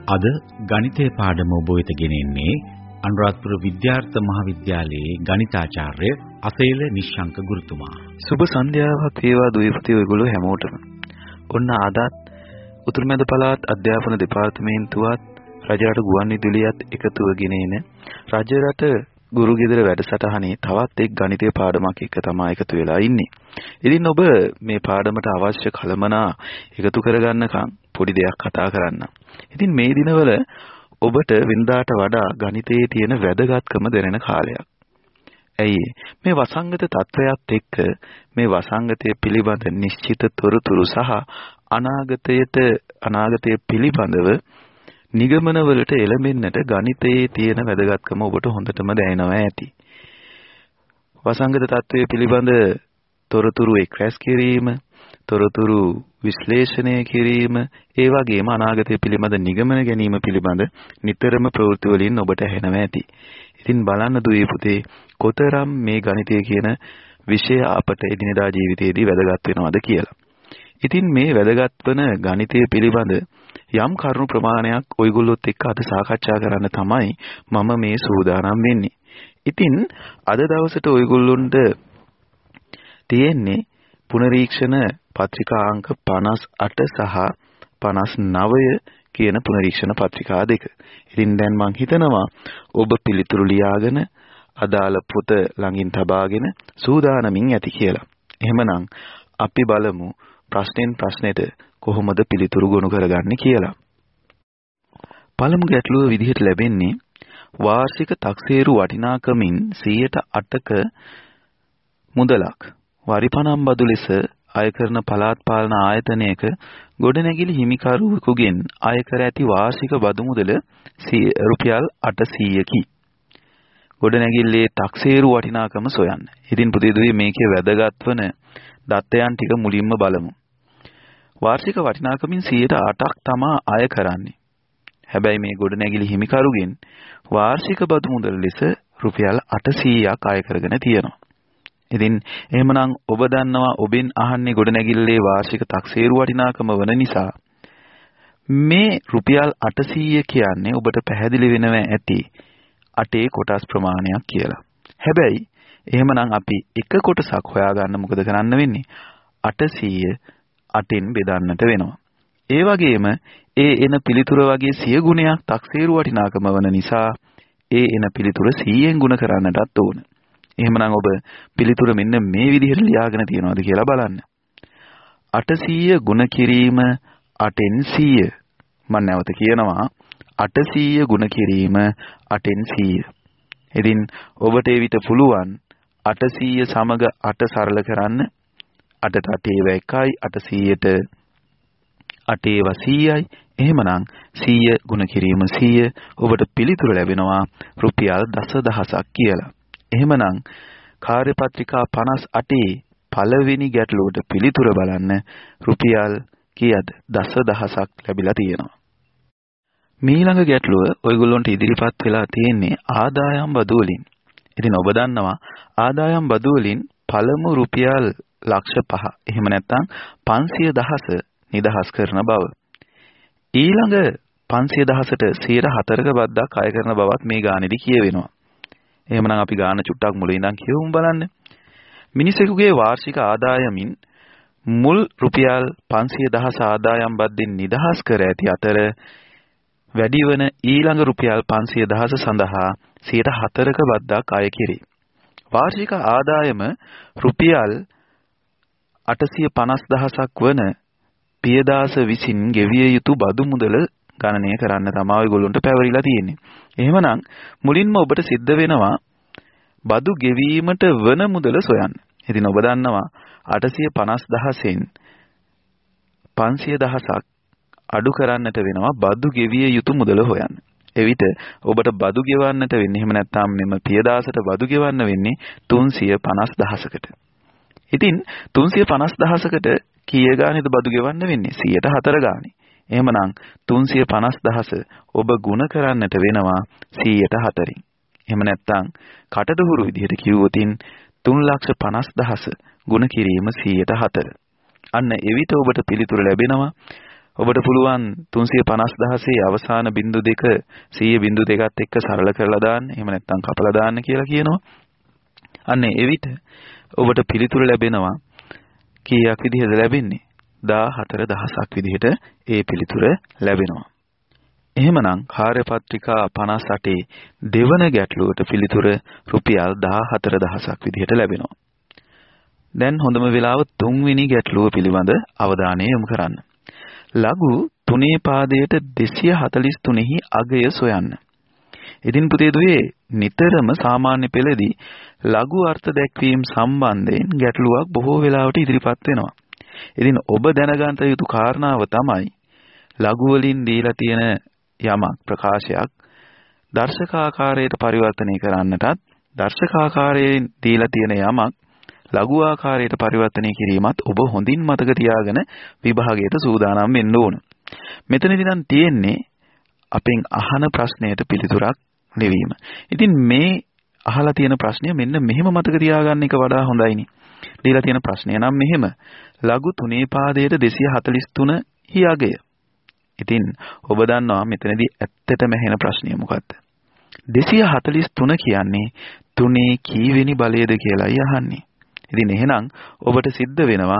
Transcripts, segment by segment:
අද ගණිතය පාඩම ඔබ වෙත ගෙනෙන්නේ අනුරාධපුර විද්‍යාර්ථ මහාවිද්‍යාලයේ ගණිතාචාර්ය අසේල නිශ්ශංක ගුරුතුමා. සුබ සන්ධ්‍යාවක් වේවා දුවපති ඔයගොල්ලෝ හැමෝටම. ඔන්න අදත් උතුරුමැද පළාත් අධ්‍යාපන දෙපාර්තමේන්තුවත් රජරට ගුවන්විදුලියත් එකතුව ගෙනෙන රජරට ගුරු ගෙදර වැඩසටහනේ තවත් එක් ගණිතය පාඩමක් එක තමයි එකතු වෙලා ඉන්නේ. ඉතින් ඔබ මේ පාඩමට අවශ්‍ය කලමනා එකතු කරගන්නකම් පොඩි දෙයක් කතා කරන්න. ඉතින් මේ දිනවල ඔබට වෙනදාට වඩා ගණිතයේ තියෙන වැදගත්කම දැනෙන කාලයක්. ඇයි මේ වසංගත තත්වයක් එක්ක මේ වසංගතය පිළිබඳ නිශ්චිත තොරතුරු සහ අනාගතය පිළිබඳව නිගමනවලට එළඹෙන්නට ගණිතයේ තියෙන වැදගත්කම ඔබට හොඳටම දැනෙනවා ඇති. වසංගත තත්වයේ පිළිබඳ තොරතුරු එක්රැස් කිරීම, තොරතුරු විශ්ලේෂණය කිරීම, ඒ වගේම අනාගතය පිළිබඳ නිගමන ගැනීම පිළිබඳ නිතරම ප්‍රවෘත්ති වලින් ඔබට ඇහෙනවා ඇති. ඉතින් බලන්න දුවේ පුතේ කොතරම් මේ ගණිතය කියන විෂය අපට එදිනෙදා ජීවිතයේදී වැදගත් වෙනවද කියලා. ඉතින් මේ වැදගත් වන ගණිතය පිළිබඳ යම් කරුණු ප්‍රමාණයක් ඔයගොල්ලොත් එක්ක අද සාකච්ඡා කරන්න තමයි මම මේ සූදානම් වෙන්නේ. ඉතින් අද දවසට ඔයගොල්ලොන්ට තියෙන්නේ පුනරීක්ෂණ පත්‍රිකා අංක 58 සහ 59 කියන පුනරීක්ෂණ පත්‍රිකා දෙක. ඉතින් දැන් මම හිතනවා ඔබ පිළිතුරු ලියාගෙන අදාළ පොත ළඟින් තබාගෙන සූදානමින් ඇති කියලා. එහෙමනම් අපි බලමු ප්‍රශ්නෙන් ප්‍රශ්නෙට කොහොමද පිළිතුරු ගොනු කරගන්නේ කියලා. පළමු ගැටලුව විදිහට ලැබෙන්නේ වාර්ෂික තක්සේරු වටිනාකමින් 108ක මුදලක් වරිපණම් බදු ලෙස අය කරන පළාත් පාලන ආයතනයක ගොඩනැගිලි හිමිකරුවෙකුගෙන් අය කර ඇති වාර්ෂික බදු මුදල රුපියල් 800කි. ගොඩනැගිල්ලේ තක්සේරු වටිනාකම සොයන්න. ඉතින් පුතේ මේකේ වැදගත් වන දත්තයන් ටික මුලින්ම බලමු. වාර්ෂික වටිනාකමින් 108ක් තමා අය කරන්නේ. හැබැයි මේ ගොඩනැගිලි හිමිකරුගෙන් වාර්ෂික බදු මුදල ලෙස රුපියල් 800ක් අය කරගෙන තියෙනවා. ඉතින් එහෙමනම් ඔබ දන්නවා ඔබෙන් අහන්නේ ගොඩනැගිල්ලේ වාර්ෂික තක්සේරු වටිනාකම වන නිසා මේ රුපියල් 800 කියන්නේ ඔබට පැහැදිලි වෙනවා ඇති 8 කොටස් ප්‍රමාණයක් කියලා. හැබැයි එහෙමනම් අපි එක කොටසක් හොයාගන්න මොකද කරන්න වෙන්නේ? 800 8න් බෙදන්නට වෙනවා. ඒ වගේම ඒ එන පිළිතුර වගේ 100 ගුණයක් තක්සේරු වටිනාකම වන නිසා ඒ එන පිළිතුර 100ෙන් ගුණ කරන්නටත් ඕන. එහෙමනම් ඔබ පිළිතුර මෙන්න මේ විදිහට ලියාගෙන තියනවාද කියලා බලන්න. 800 ගුණ කිරීම 8න් 100. මම නැවත කියනවා 800 ගුණ කිරීම 8න් 100. ඉතින් ඔබට ඒ විට පුළුවන් 800 සමග 8 සරල කරන්න. 8ට 8 1යි 800ට 8 100යි. එහෙමනම් 100 ගුණ කිරීම 100 ඔබට පිළිතුර ලැබෙනවා රුපියල් 10000ක් කියලා. එහෙමනම් කාර්යපත්‍රිකා 58 පළවෙනි ගැටලුවට පිළිතුර බලන්න රුපියල් කීයද? 10000ක් ලැබිලා තියෙනවා. මීළඟ ගැටලුව ඔයගොල්ලන්ට ඉදිරිපත් වෙලා තියෙන්නේ ආදායම් බදු වලින්. ඉතින් ඔබ දන්නවා ආදායම් බදු වලින් පළමු රුපියල් ලක්ෂ 5 එහෙම නැත්නම් 500,000 නිදහස් කරන බව. ඊළඟ 500,000ට 4%ක බද්දක් අය කරන බවත් මේ ගානේදී කියවෙනවා. එහෙමනම් අපි ගාන චුට්ටක් මුලින් ඉඳන් කියවමු බලන්න. මිනිසෙකුගේ වාර්ෂික ආදායමින් මුල් රුපියල් 500,000 ආදායම් බද්දෙන් නිදහස් කර ඇති අතර වැඩි වන ඊළඟ රුපියල් 500,000 සඳහා 4%ක බද්දක් අය කෙරේ. වාර්ෂික ආදායම රුපියල් 850,000ක් වන පියදාස විසින් ගෙවිය යුතු බදු මුදල ගණනය කරන්න තමයි ඔයගොල්ලන්ට පැවරිලා තියෙන්නේ. එහෙමනම් මුලින්ම ඔබට සිද්ධ වෙනවා බදු ගෙවීමට වන මුදල සොයන්න. ඉතින් ඔබ දන්නවා 850,000න් 500,000ක් අඩු කරන්නට වෙනවා බදු ගෙවිය යුතු මුදල හොයන්න. එවිට ඔබට බදු ගෙවන්නට වෙන්නේ එහෙම නැත්නම් මෙම පියදාසට බදු ගෙවන්න වෙන්නේ 350,000කට. ඉතින් 350,000කට කීය ගානේද බදු ගෙවන්න වෙන්නේ? 104 ගානේ. එහෙමනම් 350,000 ඔබ ගුණ කරන්නට වෙනවා 104න්. එහෙම නැත්නම් කටදහුරු විදිහට කිව්වොත් 3,50,000 ගුණ කිරීම 104. අන්න එවිට ඔබට පිළිතුර ලැබෙනවා ඔබට පුළුවන් 350,000 අවසාන බිංදු දෙක 100 බිංදු දෙකත් එක්ක සරල කරලා දාන්න. එහෙම නැත්නම් කපලා දාන්න කියලා කියනවා. අන්න එවිට ඔබට පිළිතුර ලැබෙනවා. කීයක් විදිහද ලැබෙන්නේ? 14000ක් විදිහට ඒ පිළිතුර ලැබෙනවා. එහෙමනම් කාර්යපත්‍රිකා 58 දෙවන ගැටලුවට පිළිතුර රුපියල් 14000ක් විදිහට ලැබෙනවා. දැන් හොඳම වෙලාව තුන්වෙනි ගැටලුව පිළිබඳ අවධානය යොමු කරන්න. ලඝු 3 පාදයට 243හි අගය සොයන්න. ඉතින් පුතේ දුවේ නිතරම සාමාන්‍ය පෙළදී ලඝු අර්ථ දැක්වීම සම්බන්ධයෙන් ගැටලුවක් බොහෝ වෙලාවට ඉදිරිපත් වෙනවා. ඉතින් ඔබ දැනගන්න යුතු කාරණාව තමයි ලඝු වලින් දීලා තියෙන යමක් ප්‍රකාශයක් දර්ශකාකාරයට පරිවර්තනය කරන්නටත් දර්ශකාකාරයෙන් දීලා තියෙන යමක් ලඝු ආකාරයට පරිවර්තනය කිරීමත් ඔබ හොඳින් මතක තියාගෙන විභාගයට සූදානම් වෙන්න ඕන. මෙතනදී නම් තියෙන්නේ අපෙන් අහන ප්‍රශ්නයට පිළිතුරක් ලිවීම. ඉතින් මේ අහලා තියෙන ප්‍රශ්නය මෙන්න මෙහෙම මතක තියාගන්න එක වඩා හොඳයිනේ. දීලා තියෙන ප්‍රශ්නය නම් මෙහෙම. ලඝු 3 පාදයට 243 හි අගය. ඉතින් ඔබ දන්නවා මෙතනදී ඇත්තටම ඇහෙන ප්‍රශ්නය මොකක්ද? 243 කියන්නේ 3 කීවෙනි බලයද කියලායි අහන්නේ. ඉතින් එහෙනම් ඔබට සිද්ධ වෙනවා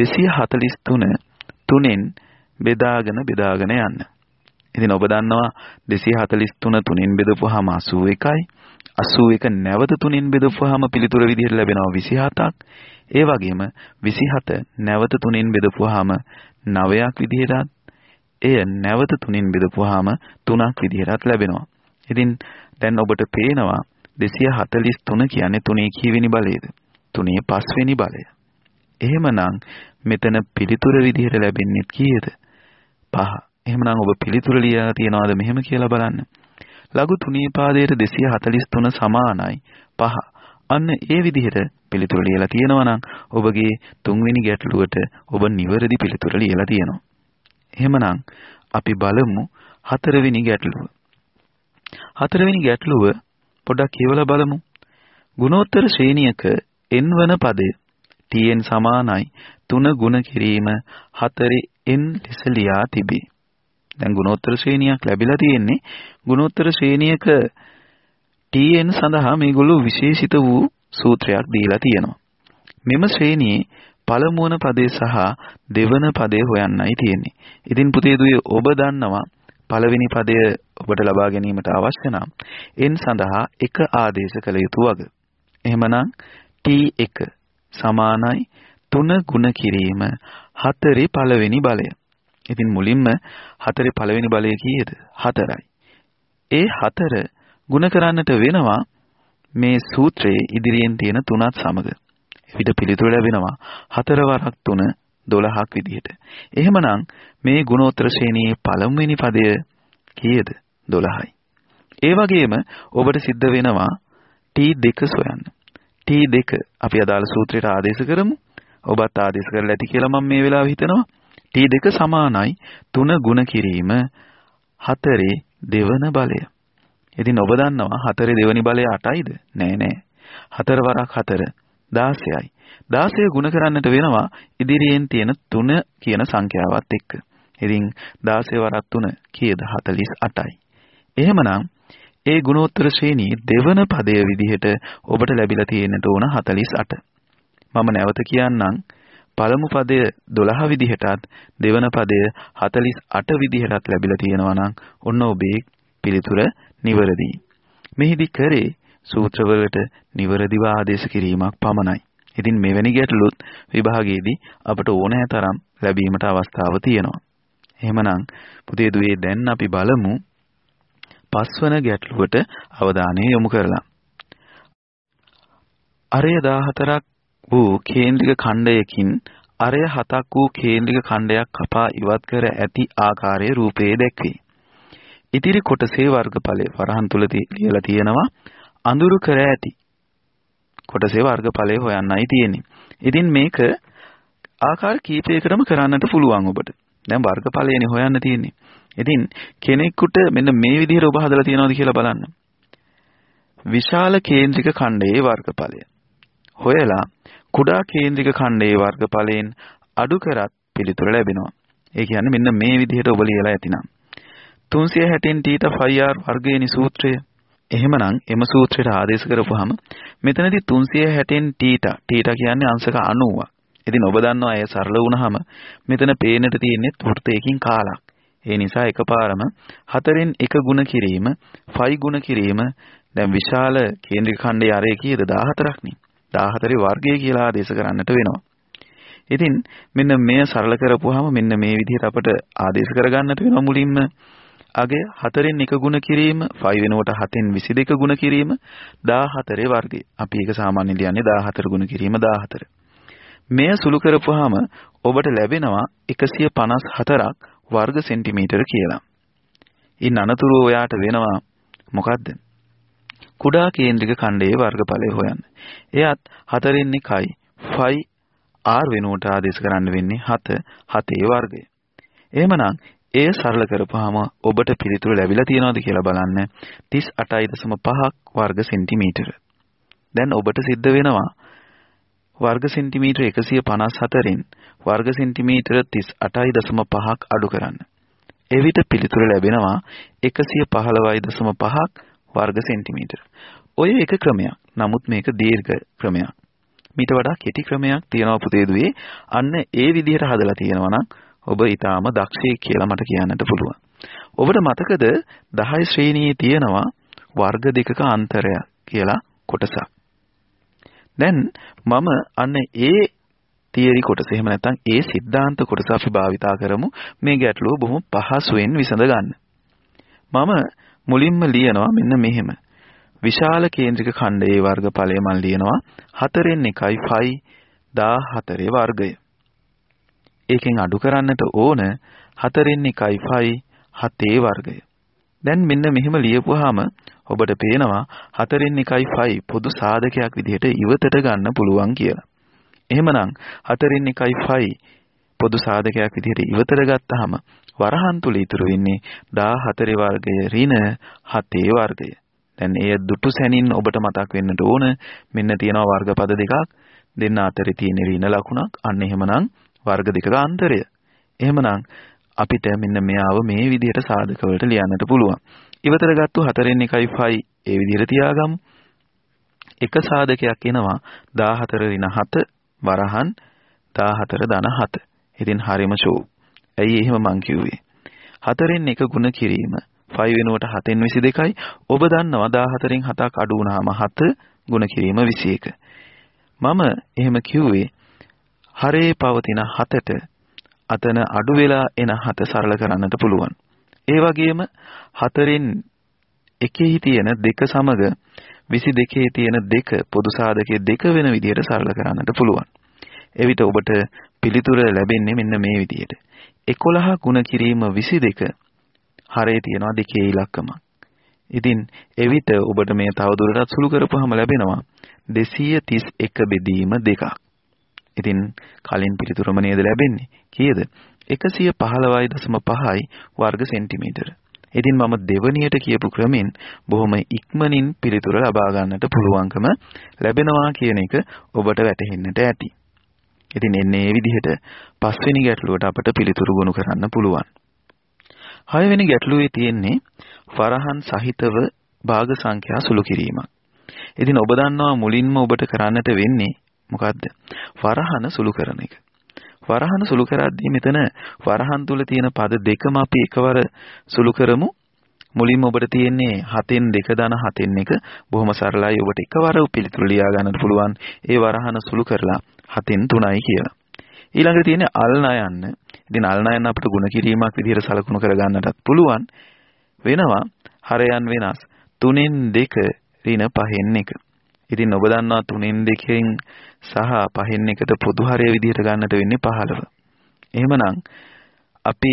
243 3ෙන් බෙදාගෙන යන්න. ඉතින් ඔබ දන්නවා 243 3ෙන් බෙදපුවාම 81යි. 81 නැවත 3ෙන් බෙදපුවාම පිළිතුර විදිහට ලැබෙනවා 27ක්. ඒ වගේම 27 නැවත 3ෙන් බෙදපුවාම 9ක් විදිහටත් එය නැවත 3ෙන් බෙදපුවාම 3ක් විදිහටත් ලැබෙනවා. ඉතින් දැන් ඔබට පේනවා 243 කියන්නේ 3 කීවෙනි බලයේද? 3 5වෙනි බලය. එහෙමනම් මෙතන පිළිතුර විදිහට ලැබෙන්නේ කීයද? 5. එහෙමනම් ඔබ පිළිතුර ලියලා තියනවාද මෙහෙම කියලා බලන්න. ලඝු 3 පාදයට 243 සමානයි 5. අන්න ඒ විදිහට පිළිතුර ලියලා තියෙනවා නම් ඔබගේ තුන්වෙනි ගැටලුවට ඔබ නිවැරදි පිළිතුර ලියලා තියෙනවා. එහෙමනම් අපි බලමු හතරවෙනි ගැටලුව. හතරවෙනි ගැටලුව පොඩ්ඩක් කියවලා බලමු. ගුණෝත්තර ශ්‍රේණියක n වන පදය tn සමානයි 3 ගුණ කිරීම 4n ලෙස ලියා තිබේ. දැන් ගුණෝත්තර ශ්‍රේණියක් ලැබිලා තියෙන්නේ. ගුණෝත්තර ශ්‍රේණියක tn සඳහා මේගොල්ලෝ විශේෂිත වූ සූත්‍රයක් දීලා තියෙනවා. මෙම ශ්‍රේණියේ පළමු වන පදේ සහ දෙවන පදේ හොයන්නයි තියෙන්නේ. ඉතින් පුතේ දුවේ ඔබ දන්නවා පළවෙනි පදය ඔබට ලබා ගැනීමට අවශ්‍ය නම් n සඳහා 1 ආදේශ කළ යුතු වග. එහෙමනම් t1 සමානයි 3 ගුණ කිරීම 4 පළවෙනි බලය. ඉතින් මුලින්ම 4 පළවෙනි බලය කීයද? 4යි. ඒ 4 ගුණ කරන්නට වෙනවා මේ සූත්‍රයේ ඉදිරියෙන් තියෙන 3ත් සමග. එවිට පිළිතුර ලැබෙනවා 4 වරක් 3 12ක් විදිහට. එහෙමනම් මේ ගුණෝත්තර ශ්‍රේණියේ පළමුවෙනි පදය කීයද? 12යි. ඒ වගේම ඔබට සිද්ධ වෙනවා t2 සොයන්න. t2 අපි අදාළ සූත්‍රයට ආදේශ කරමු. ඔබත් ආදේශ කරලා ඇති කියලා මම මේ වෙලාව හිතනවා. t2 සමානයි 3 ගුණ කිරීම 4 දෙවන බලය. ඉතින් ඔබ දන්නවා 4 දෙවෙනි බලය 8යිද? නෑ. 4 වරක් 4 16යි. 16 ගුණ කරන්නට වෙනවා ඉදිරියෙන් තියෙන 3 කියන සංඛ්‍යාවත් එක්ක. ඉතින් 16 වරක් 3 කීයද? 48යි. එහෙමනම් ඒ ගුණෝත්තර ශ්‍රේණියේ දෙවන පදය විදිහට ඔබට ලැබිලා තියෙන්නට ඕන 48. මම නැවත කියන්නම්. පළමු පදය 12 විදිහටත් දෙවන පදය 48 විදිහටත් ලැබිලා තියෙනවා නම් ඔන්න ඔබේ පිළිතුර නිවැරදියි. මෙහිදී කරේ සූත්‍රවලට නිවැරදිව ආදේශ කිරීමක් පමණයි. ඉතින් මෙවැනි ගැටලුත් විභාගයේදී අපට ඕනෑ තරම් ලැබීමට අවස්ථාව තියෙනවා. එහෙමනම් පුතේ දුවේ දැන් අපි බලමු පස්වන ගැටලුවට අවධානය යොමු කරලා. අරය 14ක් වූ කේන්ද්‍රික ඛණ්ඩයකින් අරය 7ක් වූ කේන්ද්‍රික ඛණ්ඩයක් කපා ඉවත් කර ඇති ආකාරයේ රූපයේ දැක්වේ. ඉතිරි කොටසේ වර්ගඵලය වරහන් තුල ලියලා තියෙනවා අඳුරු කර ඇති කොටසේ වර්ගඵලය හොයන්නයි තියෙන්නේ. ඉතින් මේක ආකාර කීපයකටම කරන්නට පුළුවන් ඔබට. දැන් වර්ගඵලයනේ හොයන්න තියෙන්නේ. ඉතින් කෙනෙකුට මෙන්න මේ විදිහට ඔබ හදලා තියනවාද කියලා බලන්න. විශාල කේන්ද්‍රික ඛණ්ඩයේ වර්ගඵලය හොයලා කුඩා කේන්ද්‍රික ඛණ්ඩයේ වර්ගඵලයෙන් අඩු කරත් පිළිතුර ලැබෙනවා. ඒ කියන්නේ මෙන්න මේ විදිහට ඔබ ලියලා ඇතිනම් 360න් θ 5r වර්ගයේනි සූත්‍රය. එහෙමනම් එම සූත්‍රයට ආදේශ කරපුවාම මෙතනදී 360න් θ කියන්නේ අංශක 90ක්. ඉතින් ඔබ දන්නවා ඒ සරල වුණාම මෙතන පේන්නට තියෙන්නේ වෘත්තයකින් කාලක්. ඒ නිසා එකපාරම 4න් 1 ගුණ කිරීම 5 ගුණ කිරීම දැන් විශාල කේන්ද්‍රික ඛණ්ඩයේ අරය කීයද 14ක් නේ. 14 වර්ගය කියලා ආදේශ කරන්නට වෙනවා. ඉතින් මෙන්න මේ සරල කරපුවාම මෙන්න මේ විදිහට අපට ආදේශ කරගන්නට වෙනවා මුලින්ම අගය 4න් 1 ගුණ කිරීම 5 වෙනුවට 7න් 22 ගුණ කිරීම 14 වර්ගය. අපි ඒක සාමාන්‍යයෙන් ලියන්නේ 14 ගුණ කිරීම 14. මෙය සුළු කරපුවාම ඔබට ලැබෙනවා 154ක් වර්ග සෙන්ටිමීටර කියලා. ඉන් අනතුරුව ඔයාට වෙනවා මොකද්ද? කුඩා කේන්ද්‍රික ඛණ්ඩයේ වර්ගඵලය හොයන්න. එයත් 4න් 1යි 5 r වෙනුවට ආදේශ කරන්න වෙන්නේ 7 වර්ගය. එහෙමනම් එය සරල කරපුවාම ඔබට පිළිතුර ලැබිලා තියෙනවද කියලා බලන්න 38.5ක් වර්ග සෙන්ටිමීටර. දැන් ඔබට සිද්ධ වෙනවා වර්ග සෙන්ටිමීටර 154න් වර්ග සෙන්ටිමීටර 38.5ක් අඩු කරන්න. එවිට පිළිතුර ලැබෙනවා 115.5ක් වර්ග සෙන්ටිමීටර. ඔය එක ක්‍රමයක්. නමුත් මේක දීර්ඝ ක්‍රමයක්. මීට වඩා කෙටි ක්‍රමයක් තියෙනවා පුතේ දුවේ. අන්න ඒ විදිහට හදලා තියෙනවා නම් ඔබ ඊටාම දක්ෂයෙක් කියලා මට කියන්නට පුළුවන්. ඔබට මතකද 10 ශ්‍රේණියේ තියෙනවා වර්ග දෙකක අන්තරය කියලා කොටසක්. දැන් මම අන්න ඒ තියරි කොටස එහෙම නැත්නම් ඒ સિદ્ધාන්ත කොටස අපි භාවිතා කරමු මේ ගැටලුව බොහොම පහසුවෙන් විසඳ ගන්න. මම මුලින්ම ලියනවා මෙන්න මෙහෙම. විශාල කේන්ද්‍රික ඛණ්ඩයේ වර්ගඵලය මම ලියනවා 4න් 1යි 5 14 වර්ගය. ඒකෙන් අඩු කරන්නට ඕන 4න් 1යි 5 7 වර්ගය. දැන් මෙන්න මෙහෙම ලියපුවාම ඔබට පේනවා 4න් 1යි 5 පොදු සාධකයක් විදිහට ඉවතට ගන්න පුළුවන් කියලා. එහෙමනම් 4න් 1යි 5 පොදු සාධකයක් විදිහට ඉවතට ගත්තාම වරහන් තුල ඉතුරු වෙන්නේ 14 වර්ගය ඍණ 7 වර්ගය. දැන් එය දුටු සැනින් ඔබට මතක් වෙන්නට ඕන මෙන්න තියෙනවා වර්ගපද දෙකක් දෙන්න අතරේ තියෙන ඍණ ලකුණක්. අන්න එහෙමනම් වර්ග දෙකක අන්තරය. එහෙමනම් අපිට මෙන්න මෙයාව මේ විදිහට සාධක වලට ලියන්නට පුළුවන්. ඉවතට ගත්තු 4න් 1යි 5 ඒ විදිහට තියාගමු. එක සාධකයක් එනවා 14 ඍණ 7 වරහන් 14 ධන 7. ඉතින් හරිම ෂෝ. ඇයි එහෙම මං කිව්වේ? 4න් 1 ගුණ කිරීම 5 වෙනුවට 7න් 22යි. ඔබ දන්නවා 14න් 7ක් අඩු වුණාම 7 ගුණ කිරීම 21. මම එහෙම කිව්වේ හරේ පවතින 7ට අතන අඩු වෙලා එන 7 සරල කරන්නට පුළුවන්. ඒ වගේම 4න් 1 තියෙන 2 සමග 22 තියෙන 2 පොදු සාධකයේ 2 වෙන විදිහට සරල කරන්නට පුළුවන්. එවිට ඔබට පිළිතුර ලැබෙන්නේ මෙන්න මේ විදිහට. 11 ගුණ කිරීම 22 හරේ තියෙනවා 2 ඉලක්කමක්. ඉතින් එවිට ඔබට මේ තවදුරටත් සුළු කරපුවාම ලැබෙනවා 231 බෙදීම 2ක්. ඉතින් කලින් පිළිතුරම නේද ලැබෙන්නේ? කීයද? 115.5යි වර්ග සෙන්ටිමීටර. ඉතින් මම දෙවණියට කියපු ක්‍රමෙන් බොහොම ඉක්මනින් පිළිතුර ලබා ගන්නට පුළුවන්කම ලැබෙනවා කියන එක ඔබට වැටහෙන්නට ඇති. ඉතින් එන්නේ මේ විදිහට පස්වෙනි ගැටලුවට අපට පිළිතුරු ගොනු කරන්න පුළුවන්. හයවෙනි ගැටලුවේ තියෙන්නේ වරහන් සහිතව භාග සංඛ්‍යා සුළු කිරීමක්. ඉතින් ඔබ දන්නවා මුලින්ම ඔබට කරන්නට වෙන්නේ මොකද්ද? වරහන සුළු කරන එක. වරහන සුළු කරද්දී මෙතන වරහන් තුල තියෙන පද දෙකම අපි එකවර සුළු කරමු. මුලින්ම ඔබට තියෙන්නේ 7න් 2 ධන 7න් 1 බොහොම සරලයි. ඔබට එකවර පිළිතුරු ලියා ගන්නට පුළුවන්. ඒ වරහන සුළු කරලා 7න් 3යි කියලා. ඊළඟට තියෙන්නේ අල් නයන්න. ඉතින් අල් නයන්න අපිට ගුණ කිරීමක් විදිහට සලකුණු කර ගන්නටත් පුළුවන්. වෙනවා හරයන් වෙනස් 3න් 2 ඍණ 5න් 1. ඉතින් ඔබ දන්නවා 3න් 2න් සහ 5න් 1ට පොදු හරය විදිහට ගන්නට වෙන්නේ 15. එහෙමනම් අපි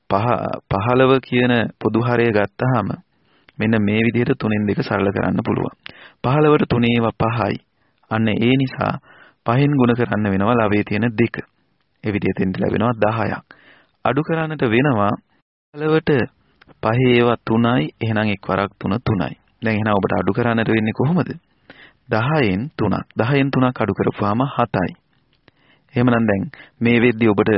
15 කියන පොදු හරය ගත්තාම මෙන්න මේ විදිහට 3න් 2 සරල කරන්න පුළුවන්. 15ට 3 ඒවා 5යි. අන්න ඒ නිසා 5න් ගුණ කරන්න වෙනවා ලවයේ තියෙන 2. ඒ විදිහට එන්න ලැබෙනවා 10ක්. අඩු කරන්නට වෙනවා 15ට 5 ඒවා 3යි. එහෙනම් එක් වරක් 3 3යි. දැන් එහෙනම් ඔබට අඩු කරන්නට වෙන්නේ කොහොමද? 10න් 3ක්. 10න් 3ක් අඩු කරපුවාම 7යි. එහෙමනම් දැන් මේ වෙද්දී ඔබට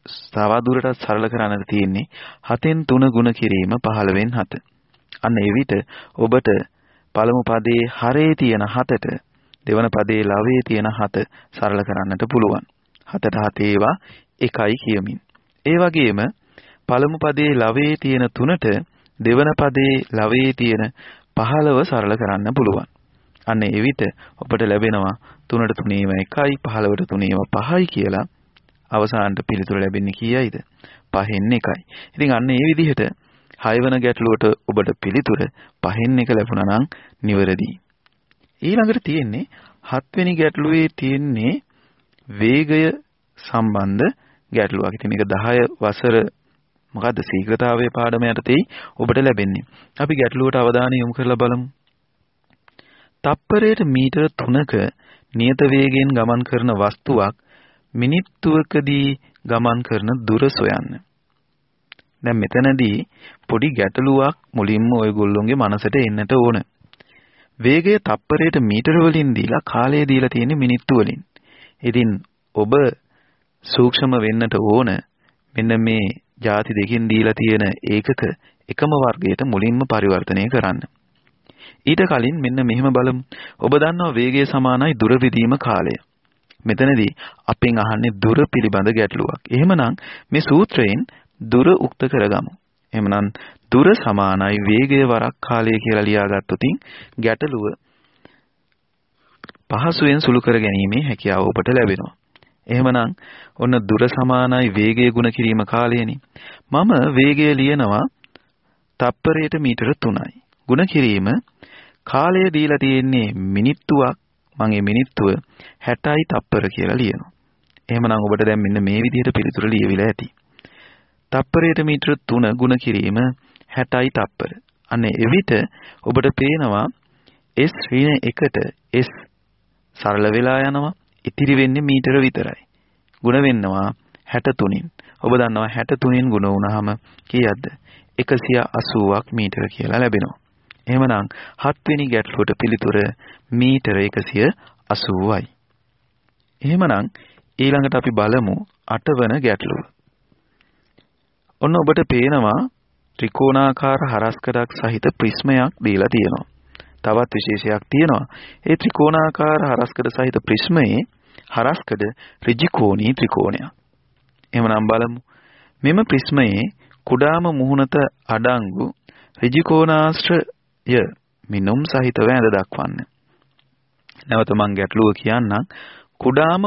තවදුරටත් සරල කරන්නට තියෙන්නේ 7න් 3 ගුණ කිරීම 15න් 7. අන්න ඒ විට ඔබට පළමු පදයේ හරේ තියෙන 7ට දෙවන පදයේ ලවයේ තියෙන 7 සරල කරන්නට පුළුවන්. 7ට 7 ඒවා 1යි කියමින්. ඒ වගේම පළමු පදයේ ලවයේ තියෙන 3ට දෙවන පදයේ ලවයේ තියෙන 15 සරල කරන්න පුළුවන්. අන්න ඒ විට ඔබට ලැබෙනවා 3ට 3 ඒවා 1යි 15ට 3 ඒවා 5යි කියලා අවසානට පිළිතුර ලැබෙන්නේ කීයයිද? 5න් 1යි. ඉතින් අන්න ඒ විදිහට 6 වෙනි ගැටලුවට ඔබට පිළිතුර 5න් 1 ලැබුණා නම් නිවැරදි. ඊළඟට තියෙන්නේ 7 වෙනි ගැටලුවේ තියෙන්නේ වේගය සම්බන්ධ ගැටලුවක්. ඉතින් මේක 10 වසර මොකද්ද ශීඝ්‍රතාවයේ පාඩම යටතේයි ඔබට ලැබෙන්නේ. අපි ගැටලුවට අවධානය යොමු කරලා බලමු. තප්පරයට මීටර 3ක නියත වේගයෙන් ගමන් කරන වස්තුවක් මිනිත්තුවකදී ගමන් කරන දුර සොයන්න. දැන් මෙතනදී පොඩි ගැටලුවක් මුලින්ම ඔයගොල්ලෝගේ මනසට එන්නට ඕන. වේගය තප්පරයට මීටර වලින් දීලා කාලය දීලා තියෙන්නේ මිනිත්තු වලින්. ඉතින් ඔබ සූක්ෂම වෙන්නට ඕන මෙන්න මේ ಜಾති දෙකකින් දීලා තියෙන ඒකක එකම වර්ගයට මුලින්ම පරිවර්තනය කරන්න. ඊට කලින් මෙන්න මෙහෙම බලමු. ඔබ දන්නවා වේගය සමානයි දුර විදීම කාලය. මෙතනදී අපෙන් අහන්නේ දුර පිළිබඳ ගැටලුවක්. එහෙමනම් මේ සූත්‍රයෙන් දුර උක්ත කරගමු. එහෙමනම් දුර සමානයි වේගය වරක් කාලය කියලා ලියාගත්තොත් ගැටලුව පහසුවෙන් සුළු කර ගැනීමේ හැකියාව ඔබට ලැබෙනවා. එහෙමනම් ඔන්න දුර සමානයි වේගය ගුණ කිරීම කාලයනේ. මම වේගය ලියනවා තප්පරයට මීටර 3යි. ගුණ කිරීම කාලය දීලා තියෙන්නේ මිනිත්තුවක්. මම මේ මිනිත්තුව 60යි තප්පර කියලා ලියනවා. එහෙමනම් ඔබට දැන් මෙන්න මේ විදිහට පිළිතුර ලියවිලා ඇති. තප්පරයට මීටර 3 ගුණ කිරීම 60යි තප්පර. අන්න එවිට ඔබට පේනවා S ඍණ 1ට S සරල වෙලා යනවා. ඉතිරි වෙන්නේ මීටර විතරයි. ගුණ වෙන්නවා 63න්. ඔබ දන්නවා 63න් ගුණ වුණාම කීයක්ද? 180ක් මීටර කියලා ලැබෙනවා. එහෙමනම් 7 වෙනි ගැටලුවට පිළිතුර මීටර 180යි. එහෙමනම් ඊළඟට අපි බලමු 8 වන ගැටලුව. ඔන්න ඔබට පේනවා ත්‍රිකෝණාකාර හරස්කඩක් සහිත ප්‍රිස්මයක් දීලා තියෙනවා. තවත් විශේෂයක් තියෙනවා. ඒ ත්‍රිකෝණාකාර හරස්කඩ සහිත ප්‍රිස්මයේ හරස්කඩ ඍජුකෝණී ත්‍රිකෝණයක්. එහෙමනම් බලමු. මෙම ප්‍රිස්මයේ කුඩාම මුහුණත අඩංගු ඍජුකෝණාශ්‍රය මිනුම් සහිතව ඇඳ දක්වන්න. නැවත මම ගැටලුව කියන්නම්. කුඩාම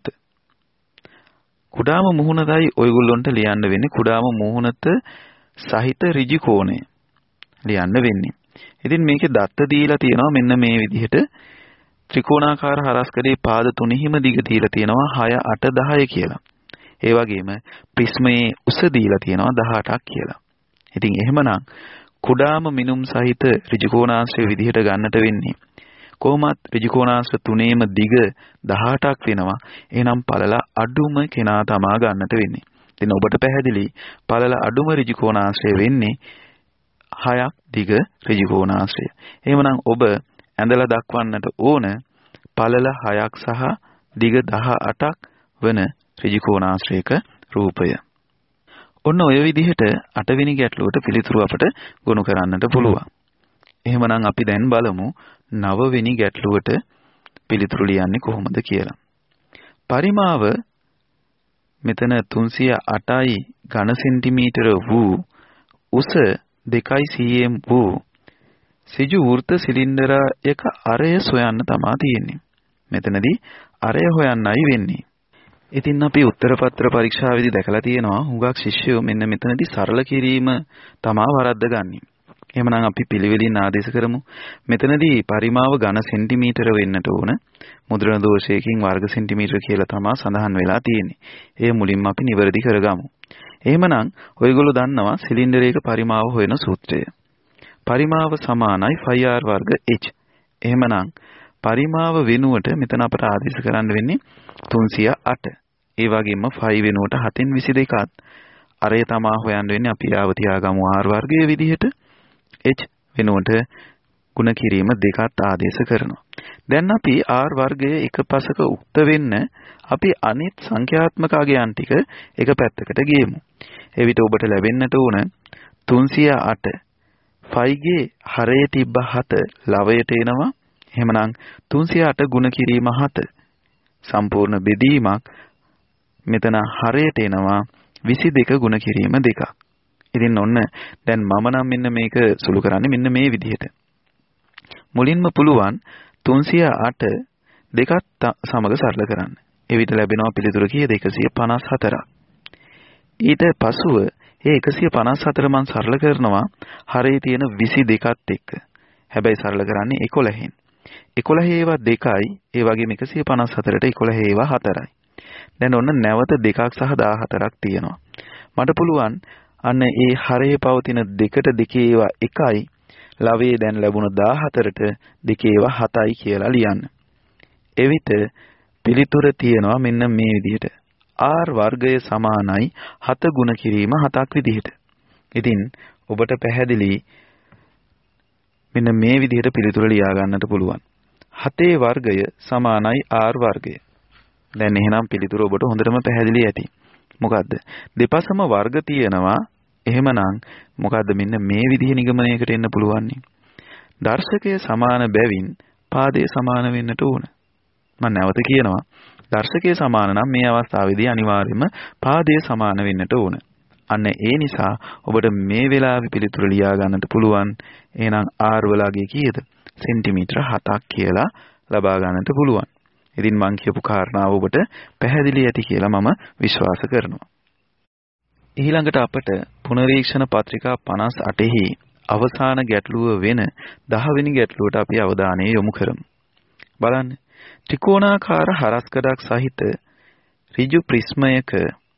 මුහුණතයි ඔයගොල්ලන්ට ලියන්න වෙන්නේ. කුඩාම මුහුණත සහිත ඍජුකෝණය ලියන්න වෙන්නේ. ඉතින් මේකේ දත්ත දීලා තියෙනවා මෙන්න මේ විදිහට ත්‍රිකෝණාකාර හරස්කඩේ පාද තුනෙහිම දිග දීලා තියෙනවා 6 8 10 කියලා. ඒ වගේම ප්‍රිස්මයේ උස දීලා තියෙනවා 18ක් කියලා. ඉතින් එහෙමනම් කුඩාම මිනුම් සහිත ඍජුකෝණාශ්‍රය විදිහට ගන්නට වෙන්නේ. කොහොමත් ඍජුකෝණාශ්‍ර තුනේම දිග 18ක් වෙනවා. එහෙනම් පළල අඩුම කෙනා තමා ගන්නට වෙන්නේ. ඉතින් ඔබට පැහැදිලි පළල අඩුම ඍජුකෝණාශ්‍රය වෙන්නේ 6ක් දිග ඍජුකෝණාශ්‍රය. එහෙමනම් ඔබ ඇඳලා දක්වන්නට ඕන පළල 6ක් සහ දිග 18ක් වන ඍජුකෝණාශ්‍රයක රූපය. ඔන්න ඔය විදිහට 8 වෙනි ගැටලුවට පිළිතුරු අපට ගොනු කරන්නට පුළුවන්. එහෙමනම් අපි දැන් බලමු 9 වෙනි ගැටලුවට පිළිතුරු ලියන්නේ කොහොමද කියලා. පරිමාව මෙතන 308යි ඝන සෙන්ටිමීටර වූ උස 2යි cm වූ සිජු වෘත්ත සිලින්ඩරයක අරය සොයන්න තමා තියෙන්නේ. මෙතනදී අරය හොයන්නයි වෙන්නේ. ඉතින් අපි උත්තර පත්‍ර පරීක්ෂාවේදී දැකලා තියෙනවා හුඟක් ශිෂ්‍යයෝ මෙන්න මෙතනදී සරල කිරීම තමා වරද්දගන්නේ. එහෙමනම් අපි පිළිවෙලින් ආදේශ කරමු. මෙතනදී පරිමාව ඝන සෙන්ටිමීටර වෙන්නට ඕන. මුද්‍රණ දෝෂයකින් වර්ග සෙන්ටිමීටර කියලා තමා සඳහන් වෙලා තියෙන්නේ. ඒ මුලින්ම අපි නිවැරදි කරගමු. එහෙමනම් ඔයගොල්ලෝ දන්නවා සිලින්ඩරයක පරිමාව හොයන සූත්‍රය. පරිමාව සමානයි 5r වර්ග h. එහෙමනම් පරිමාව වෙනුවට මෙතන අපට ආදේශ කරන්න වෙන්නේ 308. ඒ වගේම 5 වෙනුවට 7න් 22ක්. අරය තමා හොයන්න වෙන්නේ අපි ආව තියාගමු r වර්ගයේ විදිහට. h වෙනුවට ගුණ කිරීම දෙකත් ආදේශ කරනවා. දැන් අපි R වර්ගයේ එක පසක උක්ත වෙන්න අපි අනිත් සංඛ්‍යාත්මක අගයන් ටික එක පැත්තකට ගියමු. එවිට ඔබට ලැබෙන්නට ඕන 308 5 ගේ හරයේ තිබ්බ 7 ලවයට එනවා. එහෙමනම් 308 ගුණ කිරීම 7 සම්පූර්ණ බෙදීමක්. මෙතන හරයට එනවා 22 ගුණ කිරීම 2ක්. ඉතින් ඔන්න දැන් මම නම් මෙන්න මේක සුළු කරන්නේ මෙන්න මේ විදිහට. මුලින්ම පුළුවන් 308 දෙකත් සමග සරල කරන්න. එවිට ලැබෙනවා පිළිතුර කීයද? 154ක්. ඊට පසුව මේ 154 මම සරල කරනවා හරේ තියෙන 22ත් එක්ක. හැබැයි සරල කරන්නේ 11න්. 11 ඒවා 2යි. ඒ වගේම 154ට 11 ඒවා 4යි. දැන් ඔන්න නැවත 2ක් සහ 14ක් තියෙනවා. මට පුළුවන් අන්න ඒ හරේ පවතින 2ට 2 ඒවා 1යි. ලවයේ දැන් ලැබුණ 14ට 2 ඒවා 7යි කියලා ලියන්න. එවිට පිළිතුර තියෙනවා මෙන්න මේ විදිහට. R වර්ගය සමානයි 7 ගුණ කිරීම 7ක් විදිහට. ඉතින් ඔබට පැහැදිලි මෙන්න මේ විදිහට පිළිතුර ලියා ගන්නට පුළුවන්. 7 වර්ගය සමානයි R වර්ගය. දැන් එහෙනම් පිළිතුර ඔබට හොඳටම පැහැදිලි ඇති. මොකද්ද? දෙපසම වර්ග තියෙනවා. එහෙමනම් මොකද්ද මෙන්න මේ විදිහේ නිගමනයකට එන්න පුළුවන්. දර්ශකය සමාන බැවින් පාදයේ සමාන වෙන්නට ඕන. මම නැවත කියනවා. දර්ශකයේ සමාන නම් මේ අවස්ථාවේදී අනිවාර්යයෙන්ම පාදයේ සමාන වෙන්නට ඕන. අන්න ඒ නිසා ඔබට මේ වෙලාවේ පිළිතුර ලියා ගන්නට පුළුවන්. එහෙනම් R වලගේ කීයද? සෙන්ටිමීටර 7ක් කියලා ලබා ගන්නට පුළුවන්. ඉතින් මම කියපු කාරණාව ඔබට පැහැදිලි ඇති කියලා මම විශ්වාස කරනවා. ඊළඟට අපට පුනරීක්ෂණ පත්‍රිකා 58හි අවසාන ගැටලුව වෙන 10 වෙනි ගැටලුවට අපි අවධානය යොමු කරමු. බලන්න. ත්‍රිකෝණාකාර හරස්කඩක් සහිත ඍජු ප්‍රිස්මයක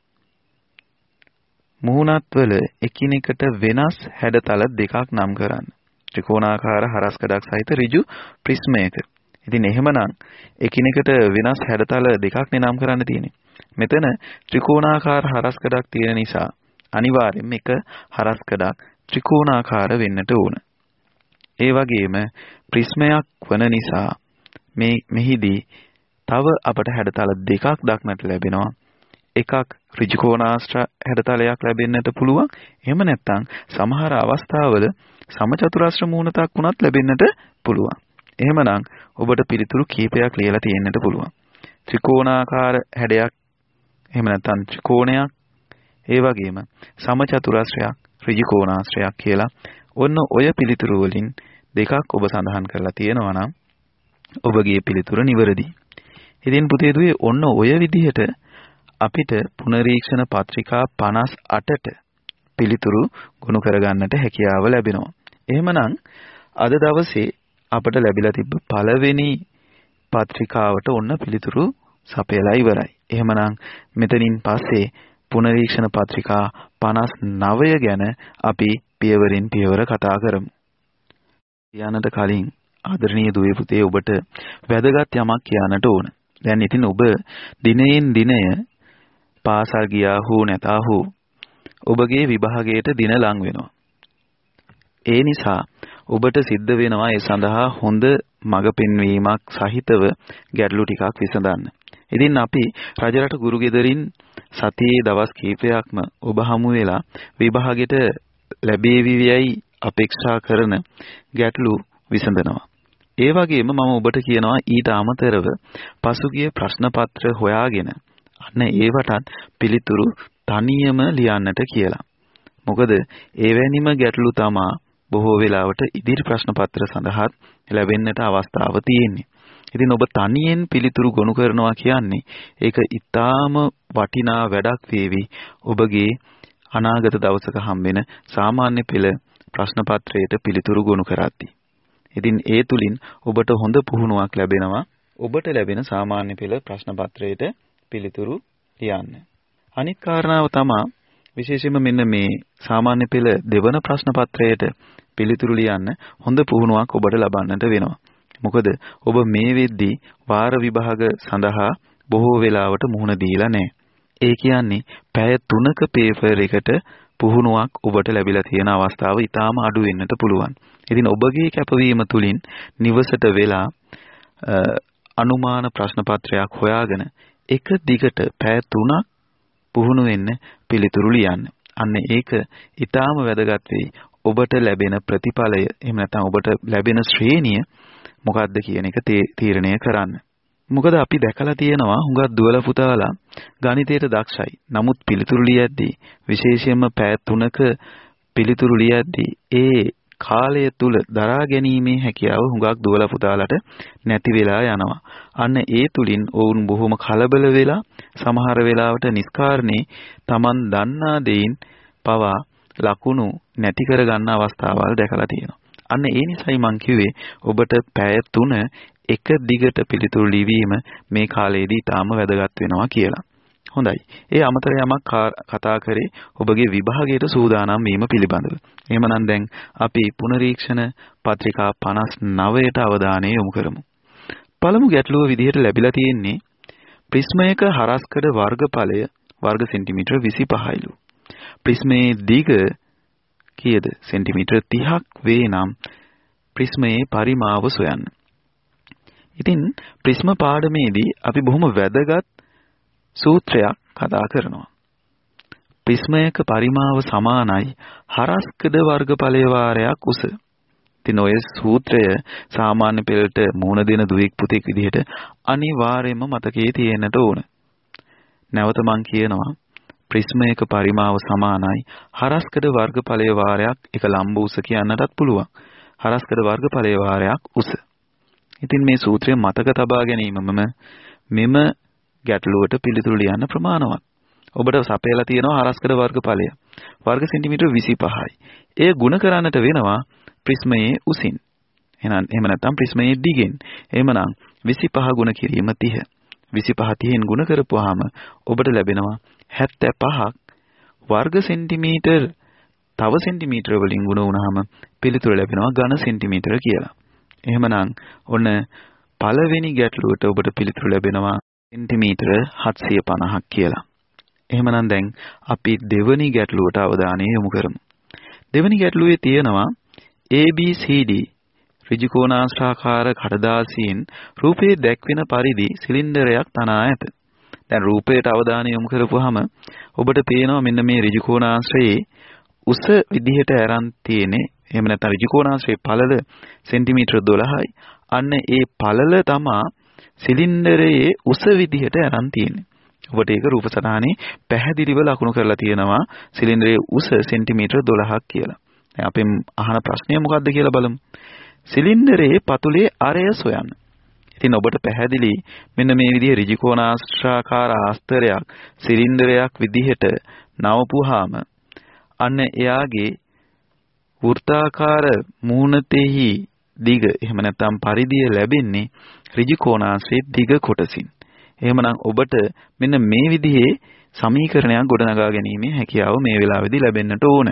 මුහුණත්වල එකිනෙකට වෙනස් හැඩතල දෙකක් නම් කරන්න. ත්‍රිකෝණාකාර හරස්කඩක් සහිත ඍජු ප්‍රිස්මයක. ඉතින් එහෙමනම් එකිනෙකට වෙනස් හැඩතල දෙකක් නම් කරන්න තියෙන්නේ. මෙතන ත්‍රිකෝණාකාර හරස්කඩක් තියෙන නිසා අනිවාර්යයෙන්ම එක හරස්කඩක් ත්‍රිකෝණාකාර වෙන්නට ඕන. ඒ වගේම ප්‍රිස්මයක් වන නිසා මෙහිදී තව අපට හැඩතල දෙකක් දක්නට ලැබෙනවා. එකක් ඍජුකෝණාශ්‍ර හැඩතලයක් ලැබෙන්නට පුළුවන්. එහෙම නැත්නම් සමහර අවස්ථාවල සමචතුරාශ්‍ර මූණතක් වුණත් ලැබෙන්නට පුළුවන්. එහෙමනම් ඔබට පිළිතුරු කීපයක් ලියලා තියෙන්නට පුළුවන්. ත්‍රිකෝණාකාර හැඩයක්, එහෙම නැත්නම් ත්‍රිකෝණයක්, ඒ වගේම සමචතුරාශ්‍රයක්, ඍජුකෝණාශ්‍රයක් කියලා ඔන්න ඔය පිළිතුරු වලින් දෙකක් ඔබ සඳහන් කරලා තියෙනවා නම් ඔබගේ පිළිතුර නිවැරදි. ඉතින් පුතේ දුවේ ඔන්න ඔය විදිහට අපිට පුනරීක්ෂණ පත්‍රිකා 58ට පිළිතුරු ගොනු කරගන්නට හැකියාව ලැබෙනවා. එහෙමනම් අද දවසේ අපට ලැබිලා තිබ්බ පළවෙනි පත්‍රිකාවට ඔන්න පිළිතුරු සපයලා ඉවරයි. එහෙමනම් මෙතනින් පස්සේ පුනරීක්ෂණ පත්‍රිකා 59 ගැන අපි පියවරින් පියවර කතා කරමු. කියන්නට කලින් ආදරණීය දුවේ පුතේ ඔබට වැදගත් යමක් කියන්නට ඕන. දැන් ඉතින් ඔබ දිනෙන් දිනය පාසල් ගියා හෝ නැතා හෝ ඔබගේ විභාගයට දින ලං වෙනවා. ඒ නිසා ඔබට සිද්ධ වෙනවා ඒ සඳහා හොඳ මඟ පෙන්වීමක් සහිතව ගැටලු ටිකක් විසඳන්න. ඉතින් අපි රජරට ගුරු ගෙදරින් සතියේ දවස් කිහිපයක්ම ඔබ හමු වෙලා විභාගෙට ලැබෙවියයි අපේක්ෂා කරන ගැටලු විසඳනවා. ඒ වගේම මම ඔබට කියනවා ඊට අමතරව පසුගිය ප්‍රශ්න පත්‍ර හොයාගෙන අන්න ඒවටත් පිළිතුරු තනියම ලියන්නට කියලා. මොකද එවැනිම ගැටලු තමා බොහෝ වෙලාවට ඉදිරි ප්‍රශ්න පත්‍ර සඳහා ලැබෙන්නට අවස්ථාව තියෙන්නේ. ඉතින් ඔබ තනියෙන් පිළිතුරු ගොනු කරනවා කියන්නේ ඒක ඊටාම වටිනා වැඩක් වේවි ඔබගේ අනාගත දවසක හම්බෙන සාමාන්‍ය පෙළ ප්‍රශ්න පත්‍රයට පිළිතුරු ගොනු කරද්දී. ඉතින් ඒ තුලින් ඔබට හොඳ පුහුණුවක් ලැබෙනවා ඔබට ලැබෙන සාමාන්‍ය පෙළ ප්‍රශ්න පත්‍රයට පිළිතුරු ලියන්න. අනිත් කාරණාව තමයි විශේෂයෙන්ම මෙන්න මේ සාමාන්‍ය පෙළ දෙවන ප්‍රශ්න පත්‍රයට පිළිතුරු ලියන්න හොඳ පුහුණුවක් ඔබට ලබන්නට වෙනවා. මොකද ඔබ මේ වෙද්දී වාර විභාග සඳහා බොහෝ වෙලාවට මුහුණ දීලා නැහැ. ඒ කියන්නේ පැය 3ක පේපර් එකට පුහුණුවක් ඔබට ලැබිලා තියෙන අවස්ථාව ඊටාම අඩු වෙන්නට පුළුවන්. ඉතින් ඔබගේ කැපවීම තුලින් නිවසට වෙලා අනුමාන ප්‍රශ්න පත්‍රයක් හොයාගෙන එක දිගට පැය 3ක් පුහුණු වෙන්න පිළිතුරු ලියන්න. අන්න ඒක ඊටාම වැදගත් වෙයි. ඔබට ලැබෙන ප්‍රතිඵලය එහෙම නැත්නම් ඔබට ලැබෙන ශ්‍රේණිය මොකක්ද කියන එක තීරණය කරන්න. මොකද අපි දැකලා තියෙනවා හුඟක් දුවල පුතාලා ගණිතයට දක්ෂයි. නමුත් පිළිතුරු ලියද්දී විශේෂයෙන්ම පැය 3ක පිළිතුරු ලියද්දී ඒ කාලය තුල දරා ගැනීමේ හැකියාව හුඟක් දුවල පුතාලට නැති වෙලා යනවා. අන්න ඒ තුලින් ඔවුන් බොහොම කලබල වෙලා සමහර වෙලාවට නිස්කාරණේ Taman දන්නා දෙයින් පවා ලකුණු නැති කර ගන්න අවස්ථාවල් දැකලා තියෙනවා. අන්න ඒ නිසයි මම කිව්වේ ඔබට පැය 3 එක දිගට පිළිතුරු ලිවීම මේ කාලේදී තාම වැදගත් වෙනවා කියලා. හොඳයි. ඒ අමතර යමක් කතා කරේ ඔබගේ විභාගයට සූදානම් වීම පිළිබඳව. එහෙමනම් දැන් අපි පුනරීක්ෂණ පත්‍රිකා 59ට අවධානය යොමු කරමු. පළමු ගැටලුව විදිහට ලැබිලා තියෙන්නේ ප්‍රිස්මයක හරස්කඩ වර්ගඵලය වර්ග සෙන්ටිමීටර 25යිලු. ප්‍රිස්මයේ දිග කීයද? සෙන්ටිමීටර 30ක් වේ නම් ප්‍රිස්මයේ පරිමාව සොයන්න. ඉතින් ප්‍රිස්ම පාඩමේදී අපි බොහොම වැදගත් සූත්‍රයක් කතා කරනවා. ප්‍රිස්මයක පරිමාව සමානයි හරස්කඩ වර්ගඵලය වාරයක් උස. ඉතින් ඔය සූත්‍රය සාමාන්‍ය පෙළට මුහුණ දෙන දුවෙක් පුතෙක් විදිහට අනිවාර්යයෙන්ම මතකයේ තියෙන්නට ඕන. නැවත මම කියනවා ප්‍රිස්මයක පරිමාව සමානයි හරස්කඩ වර්ගඵලය වාරයක් එක ලම්බ උස කියන්නටත් පුළුවන්. හරස්කඩ වර්ගඵලය වාරයක් උස. ඉතින් මේ සූත්‍රය මතක තබා ගැනීමම මෙම ගැටලුවට පිළිතුරු ලියන්න ප්‍රමාණවත්. ඔබට සපයලා තියෙනවා හරස්කඩ වර්ගඵලය. වර්ග සෙන්ටිමීටර 25යි. එය ගුණ කරන්නට වෙනවා ප්‍රිස්මයේ උසින්. එහෙම නැත්නම් ප්‍රිස්මයේ දිගෙන්. එහෙමනම් 25 ගුණ කිරීම 30. 25 30න් ගුණ කරපුවාම ඔබට ලැබෙනවා 75ක් වර්ග සෙන්ටිමීටර තව සෙන්ටිමීටර වලින් ගුණ වුණාම පිළිතුර ලැබෙනවා ඝන සෙන්ටිමීටර කියලා. එහෙමනම් ඔන්න පළවෙනි ගැටලුවට ඔබට පිළිතුරු ලැබෙනවා සෙන්ටිමීටර 750ක් කියලා. එහෙමනම් දැන් අපි දෙවෙනි ගැටලුවට අවධානය යොමු කරමු. දෙවෙනි ගැටලුවේ තියෙනවා ABCD ඍජුකෝණාශ්‍රාකාර කඩදාසියෙන් රූපයේ දැක්වෙන පරිදි සිලින්ඩරයක් තනා ඇත. දැන් රූපයට අවධානය යොමු කරපුවාම ඔබට පේනවා මෙන්න මේ ඍජුකෝණාශ්‍රයේ උස විදිහට අරන් තියෙන්නේ. එහෙම නැත්නම් ඍජුකෝණාශ්‍රයේ පළල සෙන්ටිමීටර 12යි. අන්න ඒ පළල තමා සිලින්ඩරයේ උස විදිහට අරන් තියෙන්නේ. ඔබට ඒක රූප සටහනේ පැහැදිලිව ලකුණු කරලා තියෙනවා සිලින්ඩරයේ උස සෙන්ටිමීටර 12ක් කියලා. දැන් අපි අහන ප්‍රශ්නය මොකක්ද කියලා බලමු. සිලින්ඩරයේ පතුලේ අරය සොයන්න. ඉතින් ඔබට පැහැදිලි මෙන්න මේ විදිහේ ඍජුකෝණාශ්‍රාකාර ආස්තරයක් සිලින්ඩරයක් විදිහට නවපුවාම අන්න එයාගේ වෘත්තාකාර මූණතෙහි දිග එහෙම නැත්නම් පරිධිය ලැබෙන්නේ ඍජුකෝණාශ්‍රයේ දිග කොටසින්. එහෙමනම් ඔබට මෙන්න මේ විදිහේ සමීකරණයක් ගොඩනගා ගැනීමේ හැකියාව මේ වෙලාවේදී ලැබෙන්නට ඕන.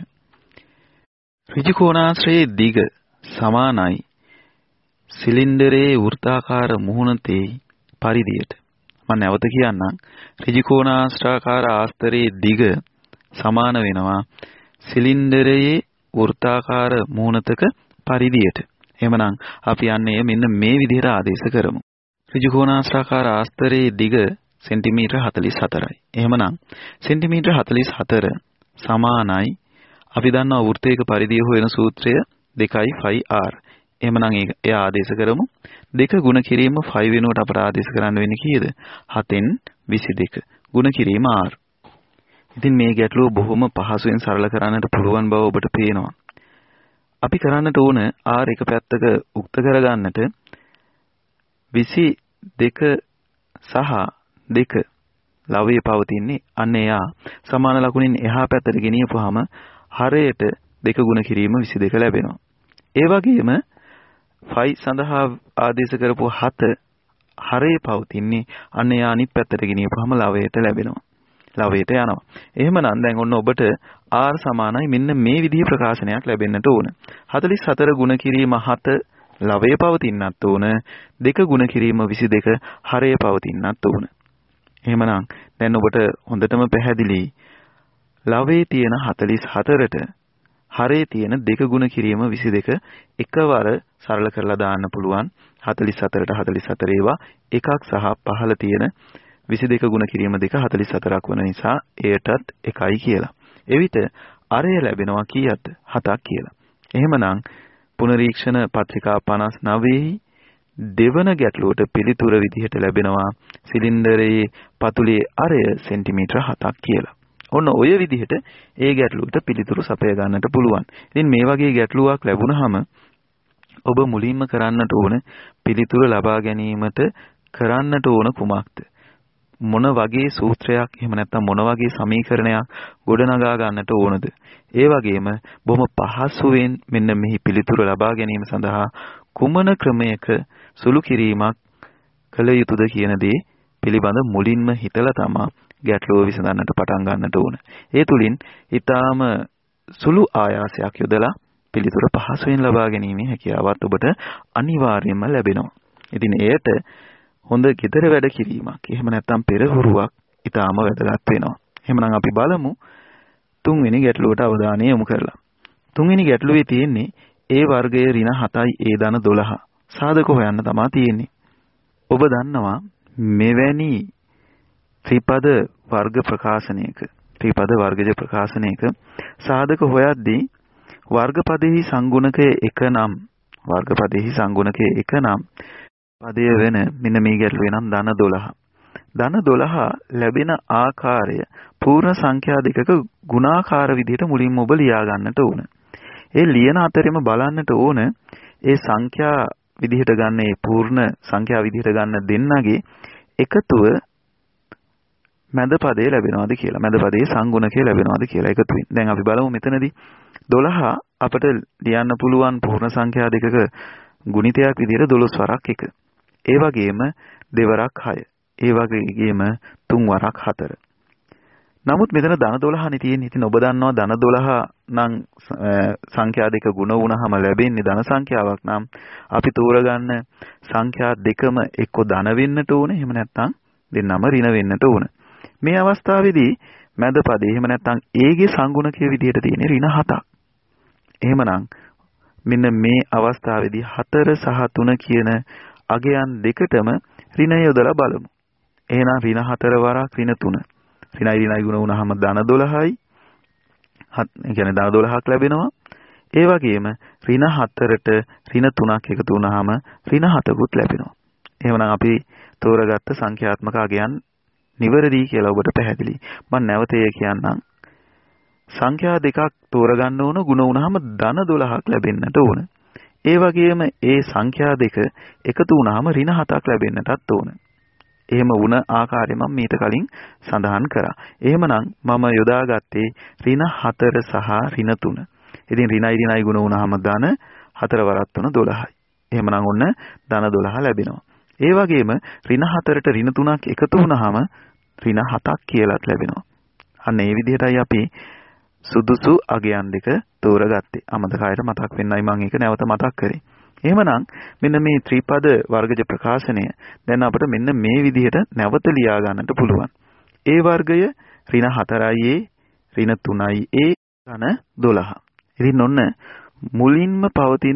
ඍජුකෝණාශ්‍රයේ දිග සමානයි සිලින්ඩරයේ වෘත්තාකාර මුහුණතේ පරිධියට. මම නැවත කියන්නම්. ඍජුකෝණාශ්‍රාකාර ආස්තරයේ දිග සමාන වෙනවා සිලින්ඩරයේ වෘත්තාකාර මුහුණතක පරිධියට. එහෙමනම් අපි යන්නේ මෙන්න මේ විදිහට ආදේශ කරමු. ඍජුකෝණාශ්‍රාකාර ආස්තරයේ දිග සෙන්ටිමීටර 44යි. එහෙමනම් සෙන්ටිමීටර 44 සමානයි අපි දන්නවා වෘත්තයක පරිධිය හොයන සූත්‍රය 2πr. එහෙමනම් ඒ ආදේශ කරමු. 2 ගුණ කිරීම 5 වෙනුවට අපට ආදේශ කරන්න වෙන්නේ කීයද? 7න් 22 ගුණ කිරීම r. ඉතින් මේ ගැටලුව බොහොම පහසුවෙන් සරල කරන්නට පුළුවන් බව ඔබට පේනවා. අපි කරන්නට ඕන r එක පැත්තක උක්ත කරගන්නට 22 සහ 2 ලවයේ පවතින්නේ අන්න එයා සමාන ලකුණින් එහා පැත්තට ගෙනියපුවාම හරයට 2 ගුණ කිරීම 22 ලැබෙනවා. ඒ වගේම 5 සඳහා ආදේශ කරපු 7 හරයේ පවතින්නේ අන්න එයා අනිත් පැත්තට ගෙනියපුවාම ලවයට ලැබෙනවා. ලවයට යනවා. එහෙමනම් දැන් ඔන්න ඔබට r සමානයි මෙන්න මේ විදිහේ ප්‍රකාශනයක් ලැබෙන්නට ඕන. 44 ගුණ කිරීම 7 ලවයේ පවතින්නත් ඕන. 2 ගුණ කිරීම 22 හරයේ පවතින්නත් ඕන. එහෙමනම් දැන් ඔබට හොඳටම පැහැදිලි ලවයේ තියෙන 44ට හරේ තියෙන දෙක ගුණ කිරීම 22 එකවර සරල කරලා දාන්න පුළුවන්. 44ට 44 ඒවා එකක් සහ පහළ තියෙන 22 ගුණ කිරීම දෙක 44ක් වන නිසා එයටත් එකයි කියලා. එවිට අරය ලැබෙනවා කීයද? 7ක් කියලා. එහෙමනම් පුනරීක්ෂණ පත්‍රිකා 59 දෙවන ගැටලුවට පිළිතුර විදිහට ලැබෙනවා සිලින්ඩරයේ පතුලේ අරය සෙන්ටිමීටර 7ක් කියලා. ඔන්න ඔය විදිහට ඒ ගැටලුවට පිළිතුරු සපය ගන්නට පුළුවන්. ඉතින් මේ වගේ ගැටලුවක් ලැබුණාම ඔබ මුලින්ම කරන්නට ඕන පිළිතුර ලබා ගැනීමට කරන්නට ඕන කුමක්ද? මොන වගේ සූත්‍රයක් එහෙම නැත්නම් මොන වගේ සමීකරණයක් ගොඩනගා ගන්නට ඕනද? ඒ වගේම බොහොම පහසුවෙන් මෙන්න මෙහි පිළිතුර ලබා ගැනීම සඳහා කුමන ක්‍රමයක සුළු කිරීමක් කළ යුතුද කියන දේ පිළිබඳ මුලින්ම හිතලා තමයි ගැටලුව විසඳන්නට පටන් ගන්නට ඕන. ඒ තුලින් ඊටාම සුළු ආයාසයක් යොදලා පිළිතුර පහසුවෙන් ලබා ගැනීමේ හැකියාවත් ඔබට අනිවාර්යයෙන්ම ලැබෙනවා. ඉතින් එයට හොඳ ගෙදර වැඩ කිරීමක් එහෙම නැත්නම් පෙරහුරුවක් ඊටාම වැදගත් වෙනවා. එහෙමනම් අපි බලමු තුන්වෙනි ගැටලුවට අවධානය යොමු කරලා. තුන්වෙනි ගැටලුවේ තියෙන්නේ A වර්ගයේ ඍණ 7යි A ධන 12. සාධක හොයන්න තමයි තියෙන්නේ. ඔබ දන්නවා මෙවැනි ත්‍රිපද වර්ග ප්‍රකාශනයක ත්‍රිපද වර්ගජ ප්‍රකාශනයක සාධක හොයද්දී වර්ගපදෙහි සංගුණකය 1 නම් වර්ගපදෙහි සංගුණකය 1 නම් පදය වෙන මෙන්න මේ ගැටලුවේ නම් ධන 12. ධන 12 ලැබෙන ආකාරය පූර්ණ සංඛ්‍යා දෙකක ගුණාකාර විදිහට මුලින්ම ඔබ ලියා ගන්නට ඕන. ඒ ලියන අතරෙම බලන්නට ඕන ඒ සංඛ්‍යා විදිහට ගන්න ඒ පූර්ණ සංඛ්‍යා විදිහට ගන්න දෙන්නගේ එකතුව මැද පදේ ලැබෙනවද කියලා. මැද පදේ සංගුණකය ලැබෙනවද කියලා එකතු වෙන. දැන් අපි බලමු මෙතනදී 12 අපිට ලියන්න පුළුවන් පූර්ණ සංඛ්‍යා දෙකක ගුණිතයක් විදිහට 12 වරක් 1. ඒ වගේම දෙවරක් 6. ඒ වගේම 3 වරක් 4. නමුත් මෙතන ධන 12 නේ තියෙන්නේ. ඉතින් ඔබ දන්නවා ධන 12 නම් සංඛ්‍යා දෙක ගුණ වුණාම ලැබෙන්නේ ධන සංඛ්‍යාවක් නම් අපි තෝරගන්න සංඛ්‍යා දෙකම එක්ක ධන වෙන්නට ඕනේ. එහෙම නැත්නම් දෙන්නම ඍණ වෙන්නට ඕන. මේ අවස්ථාවේදී මැද පදේ එහෙම නැත්නම් A ගේ සංගුණකයේ විදිහට තියෙන ඍණ 7ක්. එහෙමනම් මෙන්න මේ අවස්ථාවේදී 4 සහ 3 කියන අගයන් දෙකටම ඍණ යොදලා බලමු. එහෙනම් ඍණ 4 වරක් ඍණ 3. ඍණයි ඍණයි ගුණ වුණාම ධන 12යි. ඒ කියන්නේ ධන 12ක් ලැබෙනවා. ඒ වගේම ඍණ 4ට ඍණ 3ක් එකතු වුණාම ඍණ 7කුත් ලැබෙනවා. එහෙමනම් අපි තෝරගත්ත සංඛ්‍යාත්මක අගයන් නිවැරදි කියලා ඔබට පැහැදිලි. මම නැවත කියන්නම්. සංඛ්‍යා දෙකක් තෝරගන්න ඕන ගුණ වුණාම ධන 12ක් ලැබෙන්නට ඕන. ඒ වගේම ඒ සංඛ්‍යා දෙක එකතු වුණාම ඍණ 7ක් ලැබෙන්නටත් ඕන. එහෙම වුණ ආකාරය මම මීට කලින් සඳහන් කරා. එහෙමනම් මම යොදාගත්තේ ඍණ 4 සහ ඍණ 3. ඉතින් ඍණයි ඍණයි ගුණ වුණාම ධන 4 වරක් 3 12යි. එහෙමනම් ඔන්න ධන 12 ලැබෙනවා. ඒ වගේම ඍණ 4ට ඍණ 3ක් එකතු වුණාම ඍණ 7ක් කියලාත් ලැබෙනවා. අන්න ඒ විදිහටයි අපි සුදුසු අගයන් දෙක තෝරගත්තේ. අමතකයට මතක් වෙන්නයි මම ඒක නැවත මතක් කරේ. එහෙමනම් මෙන්න මේ ත්‍රිපද වර්ගජ ප්‍රකාශනය දැන් අපිට මෙන්න මේ විදිහට නැවත ලියා ගන්නට පුළුවන්. A වර්ගය ඍණ 4යි A ඍණ 3යි A ධන 12. ඉතින් ඔන්න මුලින්ම පවතින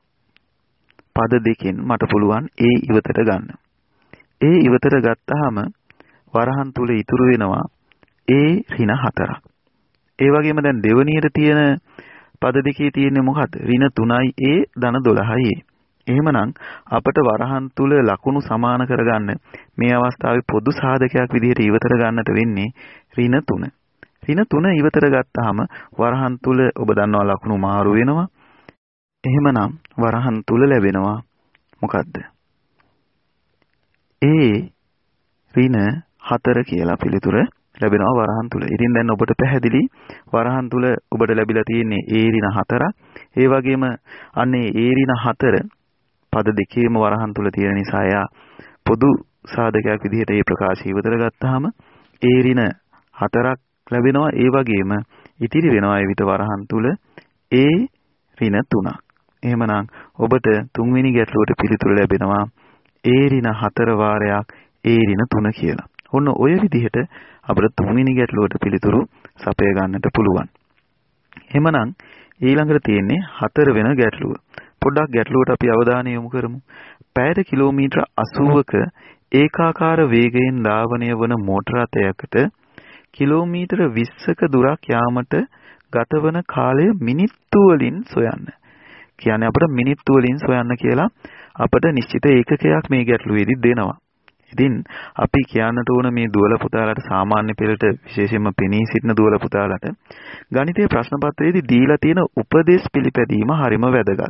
පද දෙකෙන් මට පුළුවන් A ඉවතට ගන්න. A ඉවතට ගත්තාම වරහන් තුල ඉතුරු වෙනවා A ඍණ 4ක්. ඒ වගේම දැන් දෙවණියට තියෙන පද දෙකේ තියෙන්නේ මොකද්ද? ඍණ 3යි A ධන 12යි A. එහෙමනම් අපට වරහන් තුල ලකුණු සමාන කරගන්න මේ අවස්ථාවේ පොදු සාධකයක් විදිහට ඉවතට ගන්නට වෙන්නේ ඍණ 3. ඍණ 3 ඉවතට ගත්තාම වරහන් තුල ඔබ දන්නවා ලකුණු මාරු වෙනවා. එහෙමනම් වරහන් තුල ලැබෙනවා මොකද්ද? A ඍණ 4 කියලා පිළිතුර ලැබෙනවා වරහන් තුල. ඉතින් දැන් ඔබට පැහැදිලි වරහන් තුල ඔබට ලැබිලා තියෙන්නේ A ඍණ 4ක්. ඒ වගේම අන්නේ A ඍණ 4 පද දෙකේම වරහන් තුල තියෙන නිසා එයා පොදු සාධකයක් විදිහට මේ ප්‍රකාශය ඉවතට ගත්තාම A ඍණ 4ක් ලැබෙනවා. ඒ වගේම ඉතිරි වෙනවා ඒ විත වරහන් තුල A ඍණ 3ක්. එහෙමනම් ඔබට තුන්වෙනි ගැටලුවට පිළිතුර ලැබෙනවා A ඍණ 4 වාරයක් A ඍණ 3 කියලා. ඔන්න ඔය විදිහට අපිට තුන්වෙනි ගැටලුවට පිළිතුරු සපය ගන්නට පුළුවන්. එහෙමනම් ඊළඟට තියෙන්නේ 4 වෙන ගැටලුව. පොඩ්ඩක් ගැටලුවට අපි අවධානය යොමු කරමු. පැයට කිලෝමීටර් 80ක ඒකාකාර වේගයෙන් ධාවනය වන මෝටර රථයකට කිලෝමීටර 20ක දුරක් යාමට ගතවන කාලය මිනිත්තු වලින් සොයන්න. කියන්නේ අපිට මිනිත්තු වලින් සොයන්න කියලා අපිට නිශ්චිත ඒකකයක් මේ ගැටලුවේදී දෙනවා. ඉතින් අපි කියන්නට ඕන මේ දුවල පුතාලට සාමාන්‍ය පෙළට විශේෂයෙන්ම පෙනී සිටින දුවල පුතාලට ගණිතයේ ප්‍රශ්න පත්‍රයේදී දීලා තියෙන උපදේශ පිළිපැදීම හරිම වැදගත්.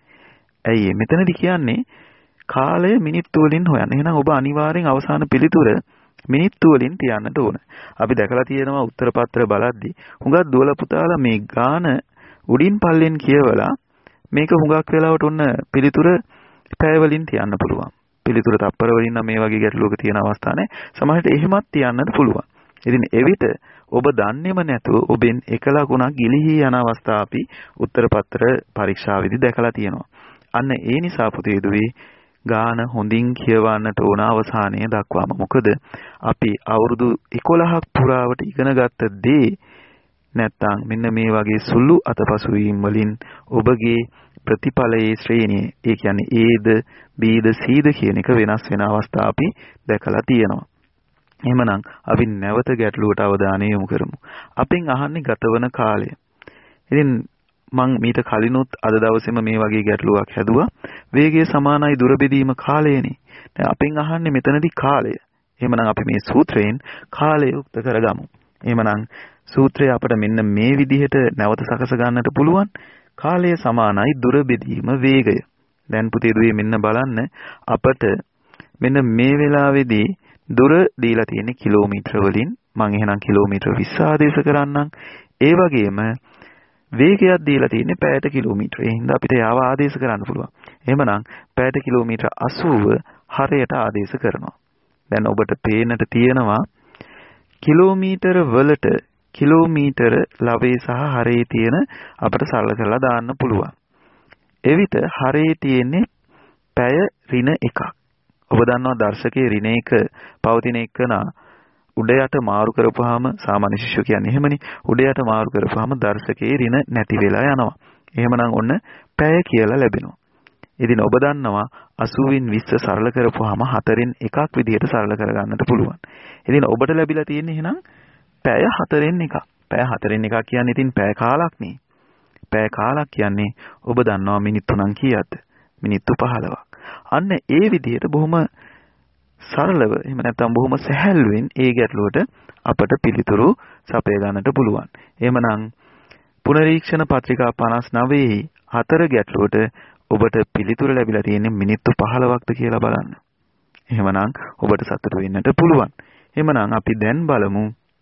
ඇයි මෙතනදී කියන්නේ කාලය මිනිත්තු වලින් හොයන්න. එහෙනම් ඔබ අනිවාර්යෙන් අවසාන පිළිතුර මිනිත්තු වලින් තියන්නට ඕන. අපි දැකලා තියෙනවා උත්තර පත්‍ර බලද්දී හුඟක් දුවල පුතාලා මේ ගාන උඩින් පල්ලෙන් කියවලා මේක හුඟක් වෙලාවට ඔන්න පිළිතුර පැය වලින් තියන්න පුළුවන්. පිළිතුර තප්පර වලින් නම් මේ වගේ ගැටලුවක තියෙන අවස්ථා නැහැ. සමහරට එහෙමත් තියන්නත් පුළුවන්. ඉතින් එවිට ඔබ දන්නේම නැතුව ඔබෙන් එක ලකුණක් ගිලිහි යන අවස්ථා අපි උත්තර පත්‍ර පරීක්ෂාවේදී දැකලා තියෙනවා. අන්න ඒ නිසා පුතේ දුවේ ගාන හොඳින් කියවන්නට ඕන අවසානයේ දක්වාම. මොකද අපි අවුරුදු 11ක් පුරාවට ඉගෙන ගත්ත දේ නැත්තම් මෙන්න මේ වගේ සුළු අතපසුවීම් වලින් ඔබගේ ප්‍රතිඵලයේ ශ්‍රේණිය, ඒ කියන්නේ Aද Bද Cද කියන එක වෙනස් වෙන අවස්ථා අපි දැකලා තියෙනවා. එහෙමනම් අපි නැවත ගැටලුවට අවධානය යොමු කරමු. අපෙන් අහන්නේ ගතවන කාලය. ඉතින් මම මීට කලිනුත් අද දවසේම මේ වගේ ගැටලුවක් හැදුවා. වේගය සමානයි දුර බෙදීම කාලයනේ. දැන් අපෙන් අහන්නේ මෙතනදී කාලය. එහෙමනම් අපි මේ සූත්‍රයෙන් කාලය උක්ත කරගමු. එහෙමනම් සූත්‍රය අපිට මෙන්න මේ විදිහට නැවත සකස ගන්නට පුළුවන්. කාලය සමානයි දුර බෙදීම වේගය. දැන් පුතේ දුවේ මෙන්න බලන්න අපට මෙන්න මේ වෙලාවේදී දුර දීලා තියෙන්නේ කිලෝමීටර වලින්. මම එහෙනම් කිලෝමීටර 20 ආදේශ කරන්නම්. ඒ වගේම වේගයක් දීලා තියෙන්නේ පැයට කිලෝමීටර. ඒ හින්දා අපිට යාව ආදේශ කරන්න පුළුවන්. එහෙමනම් පැයට කිලෝමීටර 80 හරයට ආදේශ කරනවා. දැන් ඔබට පේන්නට තියෙනවා කිලෝමීටර වලට කිලෝමීටර ලවයේ සහ හරයේ තියෙන අපිට සරල කරලා දාන්න පුළුවන්. එවිට හරයේ තියෙන්නේ පැය ඍණ 1ක්. ඔබ දන්නවා දර්ශකයේ ඍණ 1 පවතින එකන උඩ යට මාරු කරපුවාම සාමාන්‍ය ශිෂ්‍ය කියන්නේ එහෙමනේ. උඩ යට මාරු කරපුවාම දර්ශකයේ ඍණ නැති වෙලා යනවා. එහෙමනම් ඔන්න පැය කියලා ලැබෙනවා. ඉතින් ඔබ දන්නවා 80න් 20 සරල කරපුවාම 4න් 1ක් විදිහට සරල කරගන්නට පුළුවන්. ඉතින් ඔබට ලැබිලා තියෙන්නේ එහෙනම් පැය 4න් 1ක්. පැය 4න් 1ක් කියන්නේ ඉතින් පැය කාලක් නේ. පැය කාලක් කියන්නේ ඔබ දන්නවා මිනිත්තු නම් කීයද? මිනිත්තු 15ක්. අන්න ඒ විදිහට බොහොම සරලව එහෙම නැත්නම් බොහොම සැහැල්ලුවෙන් ඒ ගැටලුවට අපට පිළිතුරු සපය ගන්නට පුළුවන්. එහෙමනම් පුනරීක්ෂණ පත්‍රිකා 59 4 ගැටලුවට ඔබට පිළිතුරු ලැබිලා තියෙන්නේ මිනිත්තු 15ක්ද කියලා බලන්න. එහෙමනම් ඔබට සතුටු වෙන්නට පුළුවන්. එහෙමනම් අපි දැන් බලමු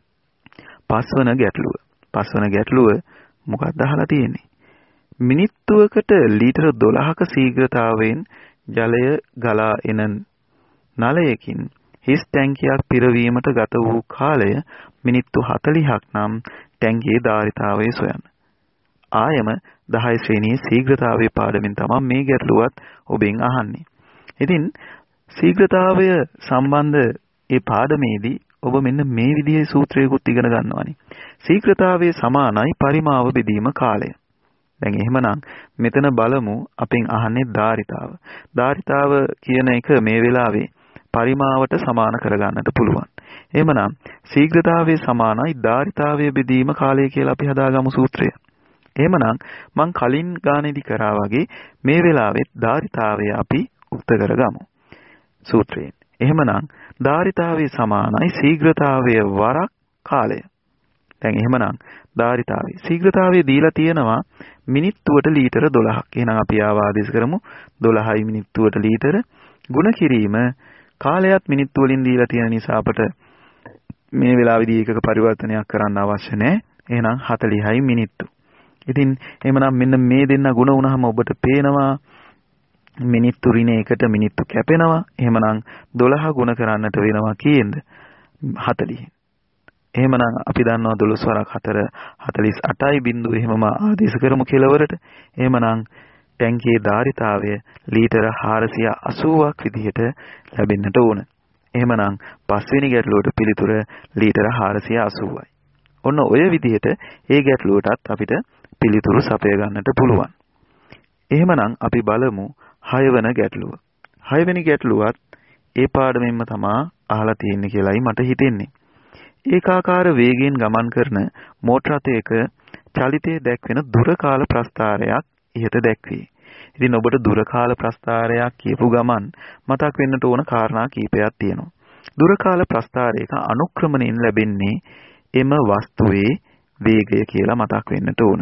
පස්වන ගැටලුව. පස්වන ගැටලුව මොකක්ද අහලා තියෙන්නේ? මිනිත්තුවකට ලීටර 12ක ශීඝ්‍රතාවයෙන් ජලය ගලා එන නලයකින් හිස් ටැංකියක් පිරවීමට ගත වූ කාලය මිනිත්තු 40ක් නම් ටැංකියේ ධාරිතාවය සොයන්න. ආයම 10 ශ්‍රේණියේ ශීඝ්‍රතාවයේ පාඩමින් තමයි මේ ගැටලුවත් ඔබෙන් අහන්නේ. ඉතින් ශීඝ්‍රතාවය සම්බන්ධ ඒ පාඩමේදී ඔබ මෙන්න මේ විදිහේ සූත්‍රයකුත් ඉගෙන ගන්නවානේ. ශීඝ්‍රතාවයේ සමානයි පරිමාව බෙදීම කාලය. දැන් එහෙමනම් මෙතන බලමු අපෙන් අහන්නේ ධාරිතාව. ධාරිතාව කියන එක මේ වෙලාවේ පරිමාවට සමාන කරගන්නට පුළුවන්. එහෙමනම් ශීඝ්‍රතාවයේ සමානයි ධාරිතාවයේ බෙදීම කාලය කියලා අපි හදාගමු සූත්‍රය. එහෙමනම් මං කලින් ගානේදී කරා වගේ මේ වෙලාවෙත් ධාරිතාවය අපි උක්ත කරගමු සූත්‍රයෙන්. එහෙමනම් ධාරිතාවයේ සමානයි ශීඝ්‍රතාවයේ වරක් කාලය. දැන් එහෙමනම් ධාරිතාවයේ ශීඝ්‍රතාවයේ දීලා තියෙනවා මිනිත්තුවට ලීටර 12ක්. එහෙනම් අපි ආවාදේශ කරමු 12යි මිනිත්තුවට ලීටර ගුණ කිරීම කාලයත් මිනිත්තු වලින් දීලා තියෙන නිසා අපට මේ වෙලාවේදී ඒකක පරිවර්තනයක් කරන්න අවශ්‍ය නැහැ. එහෙනම් 40යි මිනිත්තු. ඉතින් එහෙමනම් මෙන්න මේ දෙන්න ගුණ වුණාම ඔබට පේනවා මිනිත්තු ඍණ 1ට මිනිත්තු කැපෙනවා. එහෙමනම් 12 ගුණ කරන්නට වෙනවා කීයද? 40. එහෙමනම් අපි දන්නවා 12 වරක් 4 48යි බිංදුව එහෙමම ආදේශ කරමු කෙලවරට. එහෙමනම් ටැංකියේ ධාරිතාවය ලීටර 480ක් විදිහට ලැබෙන්නට ඕන. එහෙමනම් පස්වෙනි ගැටලුවට පිළිතුර ලීටර 480යි. ඔන්න ඔය විදිහට ඒ ගැටලුවටත් අපිට පිළිතුරු සපය ගන්නට පුළුවන්. එහෙමනම් අපි බලමු 6 වෙනි ගැටලුව. 6 වෙනි ගැටලුවත් ඒ පාඩමෙන්ම තමයි අහලා තියෙන්නේ කියලායි මට හිතෙන්නේ. ඒකාකාර වේගයෙන් ගමන් කරන මෝටර රථයක චලිතයේ දැක්වෙන දුර කාල ප්‍රස්ථාරයක් ඉහත දැක්වේ. ඉතින් ඔබට දුර කාල ප්‍රස්ථාරයක් කියපු ගමන් මතක් වෙන්නට ඕන කාරණා කීපයක් තියෙනවා. දුර කාල ප්‍රස්ථාරයක අනුක්‍රමණයෙන් ලැබෙන්නේ එම වස්තුවේ වේගය කියලා මතක් වෙන්නට ඕන.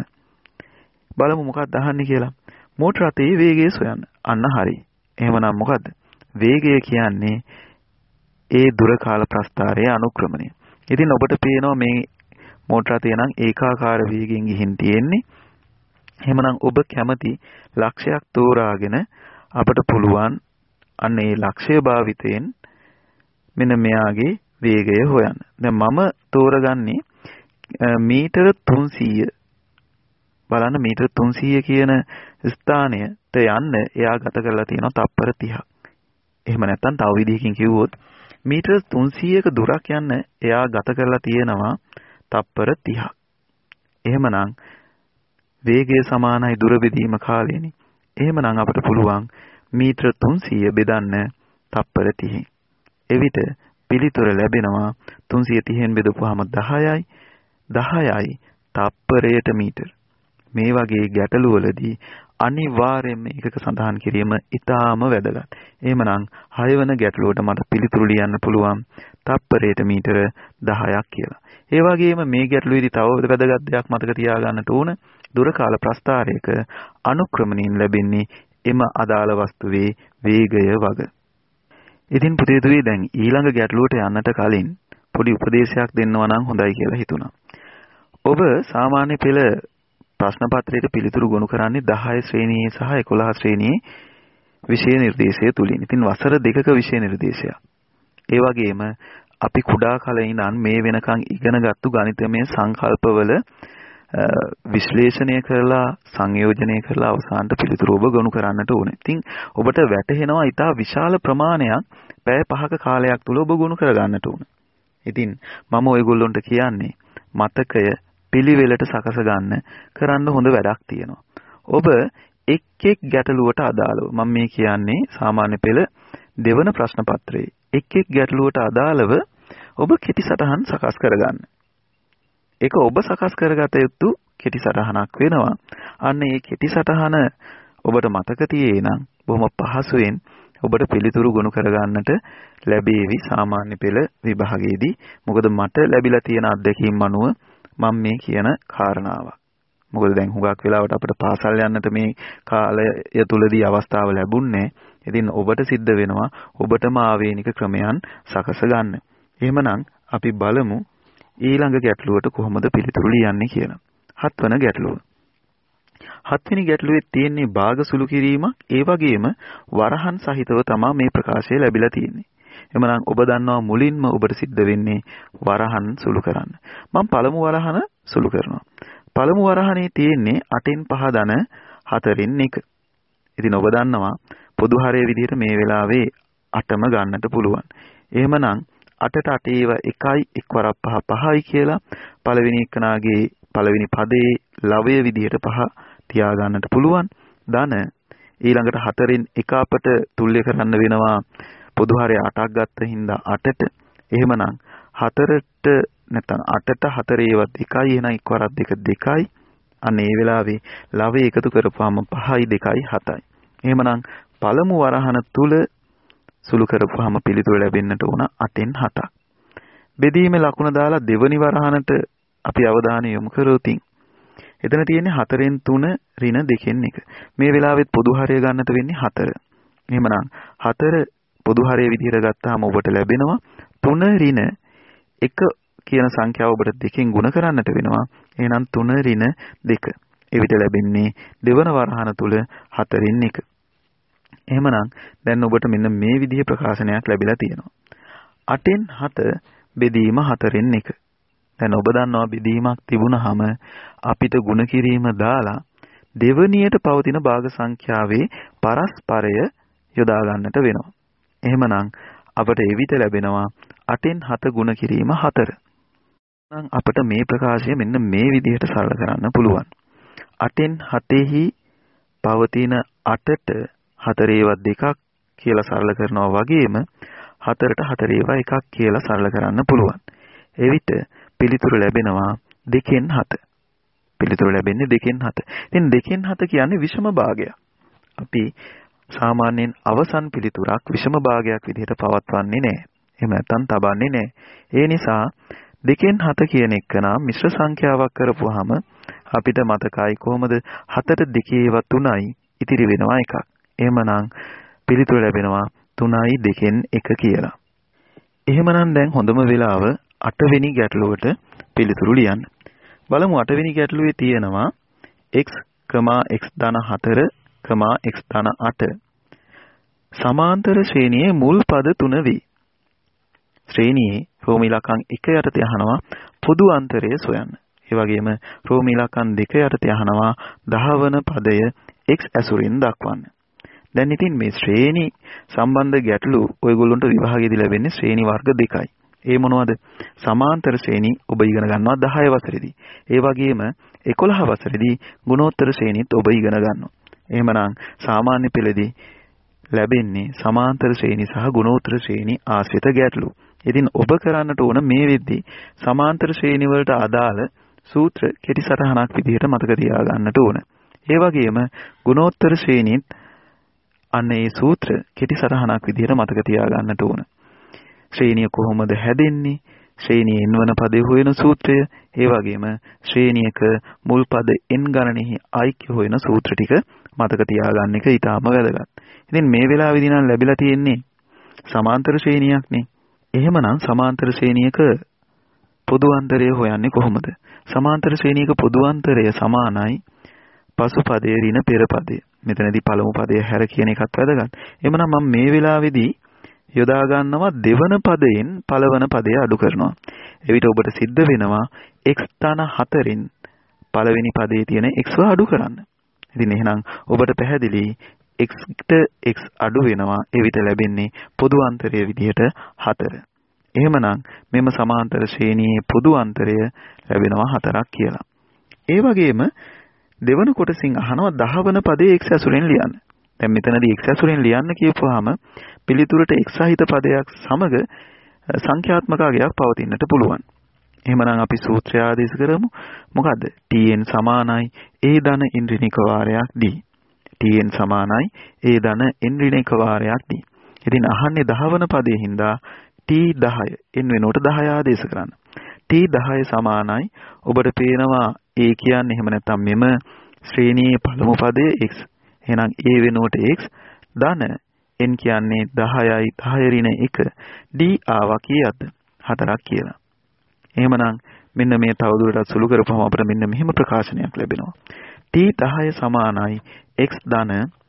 බලමු මොකක්ද අහන්නේ කියලා. මෝටර රථයේ වේගය සොයන්න. අන්න හරි. එහෙමනම් මොකද්ද? වේගය කියන්නේ ඒ දුර කාල ප්‍රස්ථාරයේ අනුක්‍රමණය. ඉතින් ඔබට පේනවා මේ මෝටර රථය නම් ඒකාකාර වේගයෙන් ගිහින් තියෙන්නේ. එහෙමනම් ඔබ කැමති ලක්ෂයක් තෝරාගෙන අපට පුළුවන් අන්න ඒ ලක්ෂය භාවිතයෙන් මෙන්න මෙයාගේ වේගය හොයන්න. දැන් මම තෝරගන්නේ මීටර 300. බලන්න මීටර 300 කියන ස්ථානයට යන්න එයා ගත කරලා තියෙනවා තප්පර 30ක්. එහෙම නැත්නම් තව විදිහකින් කිව්වොත් මීටර 300ක දුරක් යන්න එයා ගත කරලා තියෙනවා තප්පර 30ක්. එහෙමනම් වේගය සමානයි දුර බෙදීම කාලයනේ. එහෙමනම් අපිට පුළුවන් මීටර 300 බෙදන්න තප්පර 30න්. එවිට පිළිතුර ලැබෙනවා 330න් බෙදපුවාම 10යි 10යි තප්පරයට මීටර. මේ වගේ ගැටලු වලදී අනිවාර්යයෙන්ම එකක සඳහන් කිරීම ඉතාම වැදගත්. එහෙමනම් 6 වෙනි ගැටලුවට මට පිළිතුරු ලියන්න පුළුවන් තප්පරයට මීටර 10ක් කියලා. ඒ වගේම මේ ගැටලුවේදී තව වැදගත් දෙයක් මතක තියාගන්නට ඕන. දුර කාල ප්‍රස්ථාරයක අනුක්‍රමණයෙන් ලැබෙන්නේ එම අදාළ වස්තුවේ වේගය වග. ඉතින් පුතේතුමේ දැන් ඊළඟ ගැටලුවට යන්නට කලින් පොඩි උපදේශයක් දෙන්නවා නම් හොඳයි කියලා හිතුණා. ඔබ සාමාන්‍ය පෙළ ප්‍රශ්න පත්‍රයට පිළිතුරු ගොනු කරන්නේ 10 ශ්‍රේණියේ සහ 11 ශ්‍රේණියේ විෂය නිර්දේශය තුලින්. ඉතින් වසර 2ක විෂය නිර්දේශයක්. ඒ වගේම අපි කුඩා කාලේ ඉඳන් මේ වෙනකන් ඉගෙනගත්තු ගණිතමය සංකල්පවල විශ්ලේෂණය කරලා සංයෝජනය කරලා අවසානට පිළිතුරු ඔබ ගොනු කරන්නට ඕනේ. ඉතින් ඔබට වැටහෙනවා ඊට විශාල ප්‍රමාණයක් පැය 5ක කාලයක් තුල ඔබ ගොනු කරගන්නට ඕනේ. ඉතින් මම ඔයගොල්ලන්ට කියන්නේ මතකය පිළිවෙලට සකස ගන්න කරන්න හොඳ වැඩක් තියෙනවා. ඔබ එක් ගැටලුවට අදාළව මම මේ කියන්නේ සාමාන්‍ය පෙළ දෙවන ප්‍රශ්න පත්‍රයේ එක් ගැටලුවට අදාළව ඔබ කෙටි සටහන් සකස් කරගන්න. ඒක ඔබ සකස් කරගත යුතු කෙටි සටහනක් වෙනවා. අන්න ඒ කෙටි සටහන ඔබට මතක තියෙයි නම් බොහොම පහසුවෙන් ඔබට පිළිතුරු ගොනු කරගන්නට ලැබේවි සාමාන්‍ය පෙළ විභාගයේදී. මොකද මට ලැබිලා තියෙන අත්දැකීම් අනුව මම මේ කියන කාරණාවක්. මොකද දැන් හුඟක් වෙලාවට අපිට පාසල් යන්නට මේ කාලය තුලදී අවස්ථාව ලැබුණේ. ඉතින් ඔබට සිද්ධ වෙනවා ඔබටම ආවේනික ක්‍රමයන් සකස ගන්න. එහෙමනම් අපි බලමු ඊළඟ ගැටලුවට කොහොමද පිළිතුරු ලියන්නේ කියලා. 7 වෙනි ගැටලුව. 7 වෙනි ගැටලුවේ තියෙන්නේ භාග සුළු කිරීමක්. ඒ වගේම වරහන් සහිතව තමයි මේ ප්‍රකාශය ලැබිලා තියෙන්නේ. එමනම් ඔබ දන්නවා මුලින්ම ඔබට සිද්ධ වෙන්නේ වරහන් සුළු කරන්න. මම පළමු වරහන සුළු කරනවා. පළමු වරහනේ තියෙන්නේ 8න් 5 ධන 4න් 1. ඉතින් ඔබ දන්නවා පොදු හරය විදිහට මේ වෙලාවේ 8ම ගන්නට පුළුවන්. එහෙමනම් 8ට 8 ඒවා 1යි 1 වරක් 5 5යි කියලා පළවෙනි එකනාගේ පළවෙනි පදේ ලවය විදිහට 5 තියා ගන්නට පුළුවන්. ධන ඊළඟට 4න් 1 අපට තුල්‍ය කරන්න වෙනවා පොදු හරය 8ක් ගත්ත හින්දා 8ට. එහෙමනම් 4ට නැත්නම් 8ට 4 ඒවත් 1යි එහෙනම් 1 වරක් 2 2යි. අන්න ඒ වෙලාවේ ලවය එකතු කරපුවාම 5යි 2යි 7යි. එහෙමනම් පළමු වරහන තුල සුළු කරපුවාම පිළිතුර ලැබෙන්නට ඕන 8න් 7ක්. බෙදීමේ ලකුණ දාලා දෙවනි වරහනට අපි අවධානය යොමු කරොතින් එතන තියෙන්නේ 4න් 3 ඍණ 2න් 1. මේ වෙලාවෙත් පොදු හරය ගන්නට වෙන්නේ 4. එහෙමනම් 4 පොදු හරය විදිහට ගත්තාම ඔබට ලැබෙනවා 3 ඍණ 1 කියන සංඛ්‍යාව ඔබට 2කින් ගුණ කරන්නට වෙනවා. එහෙනම් 3 ඍණ 2. එවිට ලැබෙන්නේ දෙවන වරහන තුල 4න් 1. එහෙමනම් දැන් ඔබට මෙන්න මේ විදිහේ ප්‍රකාශනයක් ලැබිලා තියෙනවා. 8න් 7 බෙදීම 4න් 1. දැන් ඔබ දන්නවා බෙදීමක් තිබුණාම අපිට ගුණ කිරීම දාලා දෙවනියට පවතින භාග සංඛ්‍යාවේ පරස්පරය යොදා ගන්නට වෙනවා. එහෙමනම් අපට එවිට ලැබෙනවා 8න් 7 ගුණ කිරීම 4. නම් අපට මේ ප්‍රකාශය මෙන්න මේ විදිහට සරල කරන්න පුළුවන්. 8න් 7ෙහි පවතින 8ට 4 ඒවා 2ක් කියලා සරල කරනවා වගේම 4ට 4 ඒවා 1ක් කියලා සරල කරන්න පුළුවන්. එවිට පිළිතුරු ලැබෙනවා 2න් 7. පිළිතුරු ලැබෙන්නේ 2න් 7. ඉතින් 2න් 7 කියන්නේ විෂම භාගයක්. අපි සාමාන්‍යයෙන් අවසන් පිළිතුරක් විෂම භාගයක් විදිහට පවත්වන්නේ නැහැ. එහෙම නැත්නම් තබන්නේ නැහැ. ඒ නිසා 2න් 7 කියන එක නම් මිශ්‍ර සංඛ්‍යාවක් කරපුවාම අපිට මතකයි කොහොමද 4ට 2 ඒවා 3යි ඉතිරි වෙනවා 1ක්. එහෙමනම් පිළිතුර ලැබෙනවා 3යි 2න් 1 කියලා. එහෙමනම් දැන් හොඳම වෙලාව 8 වෙනි ගැටලුවට පිළිතුරු ලියන්න. බලමු 8 වෙනි ගැටලුවේ තියෙනවා x, x ධන 4, x ධන 8 සමාන්තර ශ්‍රේණියේ මුල් පද 3 වේ. ශ්‍රේණියේ රෝම ඉලක්කම් 1 යටතේ අහනවා පොදු අන්තරය සොයන්න. ඒ වගේම රෝම ඉලක්කම් 2 යටතේ අහනවා 10 වන පදය x ඇසුරින් දක්වන්න. දැන් ඉතින් මේ ශ්‍රේණි සම්බන්ධ ගැටලු ඔයගොල්ලන්ට විභාගයේදී ලැබෙන්නේ ශ්‍රේණි වර්ග දෙකයි. ඒ මොනවද? සමාන්තර ශ්‍රේණි ඔබ ඉගෙන ගන්නවා 10 වසරේදී. ඒ වගේම 11 වසරේදී ගුණෝත්තර ශ්‍රේණිත් ඔබ ඉගෙන ගන්නවා. එහෙමනම් සාමාන්‍ය පෙළදී ලැබෙන්නේ සමාන්තර ශ්‍රේණි සහ ගුණෝත්තර ශ්‍රේණි ආශ්‍රිත ගැටලු. ඉතින් ඔබ කරන්නට ඕන මේ වෙද්දී සමාන්තර ශ්‍රේණි වලට අදාළ සූත්‍ර කෙටි සටහනක් විදිහට මතක තියාගන්නට ඕන. ඒ වගේම ගුණෝත්තර ශ්‍රේණිත් අන්න ඒ සූත්‍ර කෙටි සටහනක් විදිහට මතක තියාගන්නට ඕන. ශ්‍රේණිය කොහොමද හැදෙන්නේ? ශ්‍රේණියේ n වන පදේ හොයන සූත්‍රය, ඒ වගේම ශ්‍රේණියක මුල් පද n ගණනෙහි ඓක්‍ය හොයන සූත්‍ර ටික මතක තියාගන්න එක ඊටාම වැදගත්. ඉතින් මේ වෙලාවේදී නම් ලැබිලා තියෙන්නේ සමාන්තර ශ්‍රේණියක්නේ. එහෙමනම් සමාන්තර ශ්‍රේණියක පොදු අන්තරය හොයන්නේ කොහොමද? සමාන්තර ශ්‍රේණියක පොදු අන්තරය සමානයි පසු පදයේ ඍණ පෙර පදය. මෙතනදී පළමු පදය හැර කියන එකත් වැදගත්. එහෙමනම් මම මේ වෙලාවේදී යොදා ගන්නවා දෙවන පදයෙන් පළවන පදය අඩු කරනවා. එවිට ඔබට සිද්ධ වෙනවා x ධන 4න් පළවෙනි පදයේ තියෙන x අඩු කරන්න. ඉතින් එහෙනම් ඔබට පැහැදිලි x x අඩු වෙනවා. එවිට ලැබෙන්නේ පොදු අන්තරය විදිහට 4. එහෙමනම් මෙම සමාන්තර ශ්‍රේණියේ පොදු අන්තරය ලැබෙනවා 4ක් කියලා. ඒ වගේම දෙවන කොටසින් අහනවා 10 වන පදයේ x ඇසුරෙන් ලියන්න. දැන් මෙතනදී x ඇසුරෙන් ලියන්න කියපුවාම පිළිතුරට x සහිත පදයක් සමග සංඛ්‍යාත්මක අගයක් පවතින්නට පුළුවන්. එහෙමනම් අපි සූත්‍රය ආදේශ කරමු. මොකද්ද? tn සමානයි a ධන n ඍණික වාරයක් d. tn සමානයි a ධන n ඍණික වාරයක් d. ඉතින් අහන්නේ 10 වන පදයේ හින්දා t10 n වෙනුවට 10 ආදේශ කරන්න. t10 සමානයි ඔබට පේනවා a කියන්නේ එහෙම නැත්නම් මෙම ශ්‍රේණියේ පළමු පදයේ x. එහෙනම් a වෙනුවට x ධන n කියන්නේ 10යි 10 ඍණ 1 d ආවා කීයද? 4ක් කියලා. එහෙමනම් මෙන්න මේ තවදුරටත් සුළු කරපුවම අපිට මෙන්න මෙහෙම ප්‍රකාශනයක් ලැබෙනවා. t10 සමානයි x ධන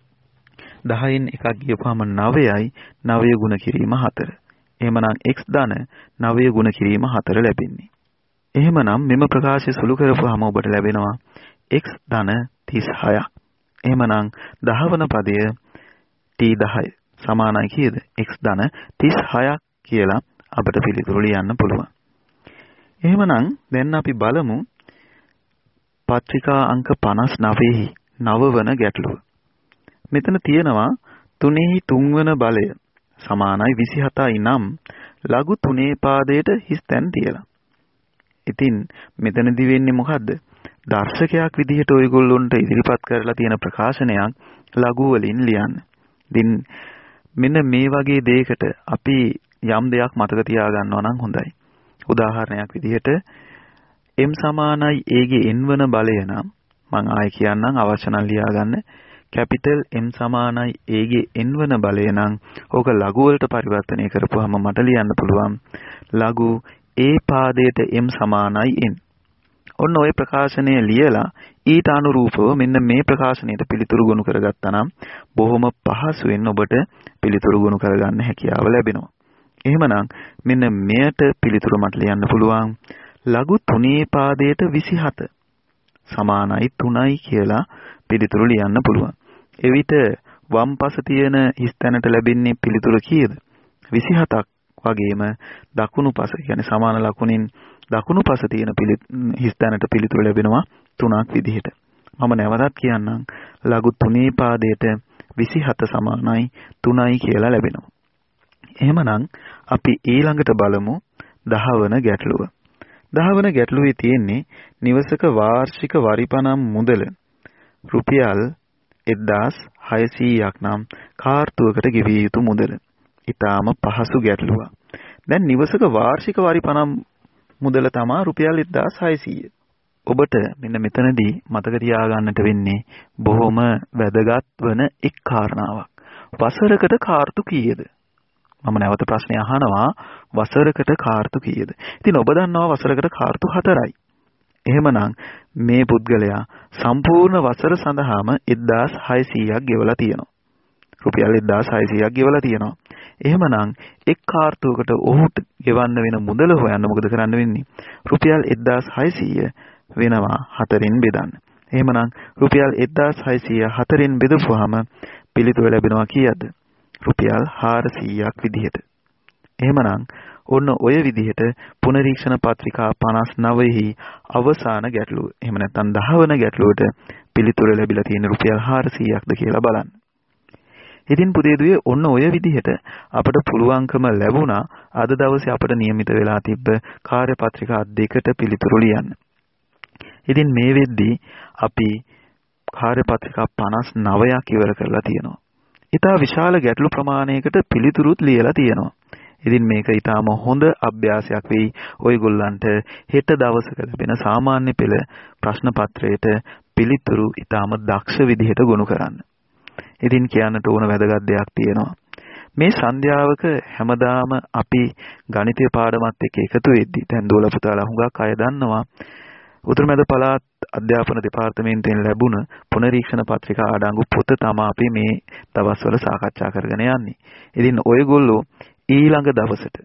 10න් එකක් ගියපුවම 9යි 9 ගුණ කිරීම 4. එහෙමනම් x ධන 9 ගුණ කිරීම 4 ලැබෙන්නේ. එහෙමනම් මෙම ප්‍රකාශය සුළු කරපුවම ඔබට ලැබෙනවා x ධන 36ක්. එහෙමනම් 10 වන පදය t10 සමානයි කීයද? x ධන 36ක් කියලා අපිට පිළිතුරු ලියන්න පුළුවන්. එහෙමනම් දැන් අපි බලමු පත්‍රිකා අංක 59 9 වන ගැටලුව. මෙතන තියෙනවා 3ෙහි 3 වන බලය සමානයි 27යි නම් ලඝු 3 පාදයට හිස් තැන් තියලා. ඉතින් මෙතනදී වෙන්නේ මොකද්ද? දර්ශකයක් විදිහට ඔයගොල්ලොන්ට ඉදිරිපත් කරලා තියෙන ප්‍රකාශනයක් ලඝු වලින් ලියන්න. ඉතින් මෙන්න මේ වගේ දෙයකට අපි යම් දෙයක් මතක තියාගන්නවා නම් හොඳයි. උදාහරණයක් විදිහට m සමානයි a ගේ n වන බලය නම් මම ආයෙ කියන්නම් අවශ්‍ය නම් ලියාගන්න. කැපිටල් m සමානයි a ගේ n වන බලය නම් ඕක ලඝු වලට පරිවර්තනය කරපුවාම මට ලියන්න පුළුවන් ලඝු a පාදයට m සමානයි n. ඔන්න ඔය ප්‍රකාශනය ලියලා ඊට අනුරූපව මෙන්න මේ ප්‍රකාශනයට පිළිතුරු ගොනු කරගත්තා නම් බොහොම පහසුවෙන් ඔබට පිළිතුරු ගොනු කරගන්න හැකියාව ලැබෙනවා. එහෙමනම් මෙන්න මෙයට පිළිතුරු මට ලියන්න පුළුවන් ලඝු 3 පාදයට 27 සමානයි 3යි කියලා පිළිතුරු ලියන්න පුළුවන්. එවිට වම් පස තියෙන හිස්තැනට ලැබෙන්නේ පිළිතුර කීයද? 27ක්. වගේම දකුණු පස කියන්නේ සමාන ලකුණින් දකුණු පස තියෙන හිස්තැනට පිළිතුරු ලැබෙනවා 3ක් විදිහට. මම නැවතත් කියන්නම් ලඝු 3 පාදයට 27 සමානයි 3යි කියලා ලැබෙනවා. එහෙමනම් අපි ඊළඟට බලමු 10 වන ගැටලුව. 10 වන ගැටලුවේ තියෙන්නේ නිවසක වාර්ෂික වරිපණම් මුදල රුපියල් 1600ක් නම් කාර්තුවකට ගෙවිය යුතු මුදල. ඊටාම පහසු ගැටලුවක්. දැන් නිවසක වාර්ෂික වරිපණම් මුදල තමයි රුපියල් 1600. ඔබට මෙන්න මෙතනදී මතක තියාගන්නට වෙන්නේ බොහොම වැදගත් වන එක් කාරණාවක්. වසරකට කාර්තු කීයද? මම නැවත ප්‍රශ්නය අහනවා වසරකට කාර්තු කීයද? ඉතින් ඔබ දන්නවා වසරකට කාර්තු 4යි. එහෙමනම් මේ පුද්ගලයා සම්පූර්ණ වසර සඳහාම 1600ක් ගෙවලා තියෙනවා. රුපියල් 1600ක් ගෙවලා තියෙනවා. එහෙමනම් එක් කාර්තුවකට ඔහුට ගෙවන්න වෙන මුදල හොයන්න මොකද කරන්න වෙන්නේ? රුපියල් 1600 වෙනවා 4න් බෙදන්න. එහෙමනම් රුපියල් 1600 4න් බෙදපුවාම පිළිතුර ලැබෙනවා කීයද? රුපියල් 400ක් විදිහට. එහෙමනම් ඔන්න ඔය විදිහට පුනරීක්ෂණ පත්‍රිකා 59හි අවසාන ගැටලුව. එහෙම නැත්නම් 10 වන ගැටලුවට පිළිතුර ලැබිලා තියෙන රුපියල් 400ක්ද කියලා බලන්න. ඉතින් පුතේ දුවේ ඔන්න ඔය විදිහට අපට පුළුවන්කම ලැබුණා අද දවසේ අපට නියමිත වෙලා තිබ්බ කාර්ය පත්‍රිකා 2කට පිළිතුරු ලියන්න. ඉතින් මේ වෙද්දී අපි කාර්ය පත්‍රිකා 59ක් ඉවර කරලා තියෙනවා. ඊටා විශාල ගැටලු ප්‍රමාණයකට පිළිතුරුත් ලියලා තියෙනවා. ඉතින් මේක ඊටාම හොඳ අභ්‍යාසයක් වෙයි ඔයගොල්ලන්ට හෙට දවසක ලැබෙන සාමාන්‍ය පෙළ ප්‍රශ්න පත්‍රයට පිළිතුරු ඊටාම දක්ෂ විදිහට ගොනු කරන්න. ඉතින් කියන්නට ඕන වැදගත් දෙයක් තියෙනවා. මේ සන්ධ්‍යාවක හැමදාම අපි ගණිතය පාඩමත් එක්ක එකතු වෙද්දී දැන් දෝල පුතාලා හුඟක් අය දන්නවා උතුරුමැද පළාත් අධ්‍යාපන දෙපාර්තමේන්තුවෙන් ලැබුණ පුනරීක්ෂණ පත්‍රිකා අඩංගු පොත තමයි අපි මේ දවස්වල සාකච්ඡා කරගෙන යන්නේ. ඉතින් ඔයගොල්ලෝ ඊළඟ දවසට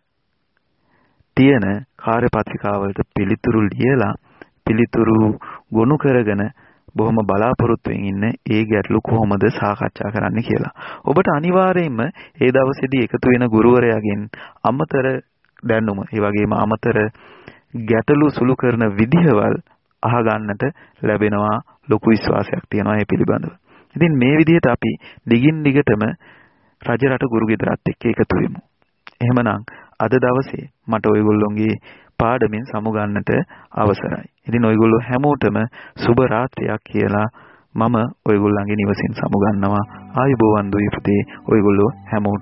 තියෙන කාර්ය පත්‍රිකාවලට පිළිතුරු ලියලා පිළිතුරු ගොනු කරගෙන බොහොම බලාපොරොත්තුෙන් ඉන්න ඒ ගැටලු කොහොමද සාකච්ඡා කරන්න කියලා. ඔබට අනිවාර්යයෙන්ම ඒ දවසේදී එකතු වෙන ගුරුවරයාගෙන් අමතර දැනුම, ඒ වගේම අමතර ගැටලු සුළු කරන විදිහවල් අහගන්නට ලැබෙනවා. ලොකු විශ්වාසයක් තියෙනවා මේ පිළිබඳව. ඉතින් මේ විදිහට අපි දිගින් දිගටම රජරට ගුරු ගෙදරත් එක්ක එකතු වෙමු. එහෙමනම් අද දවසේ මට ඔයගොල්ලෝගේ පාඩමින් සමුගන්නට අවසරයි. ඉතින් ඔයගොල්ලෝ හැමෝටම සුබ රාත්‍රියක් කියලා මම ඔයගොල්ලන්ගේ නිවසින් සමුගන්නවා. ආයුබෝවන් දුයි පුතේ ඔයගොල්ලෝ හැමෝටම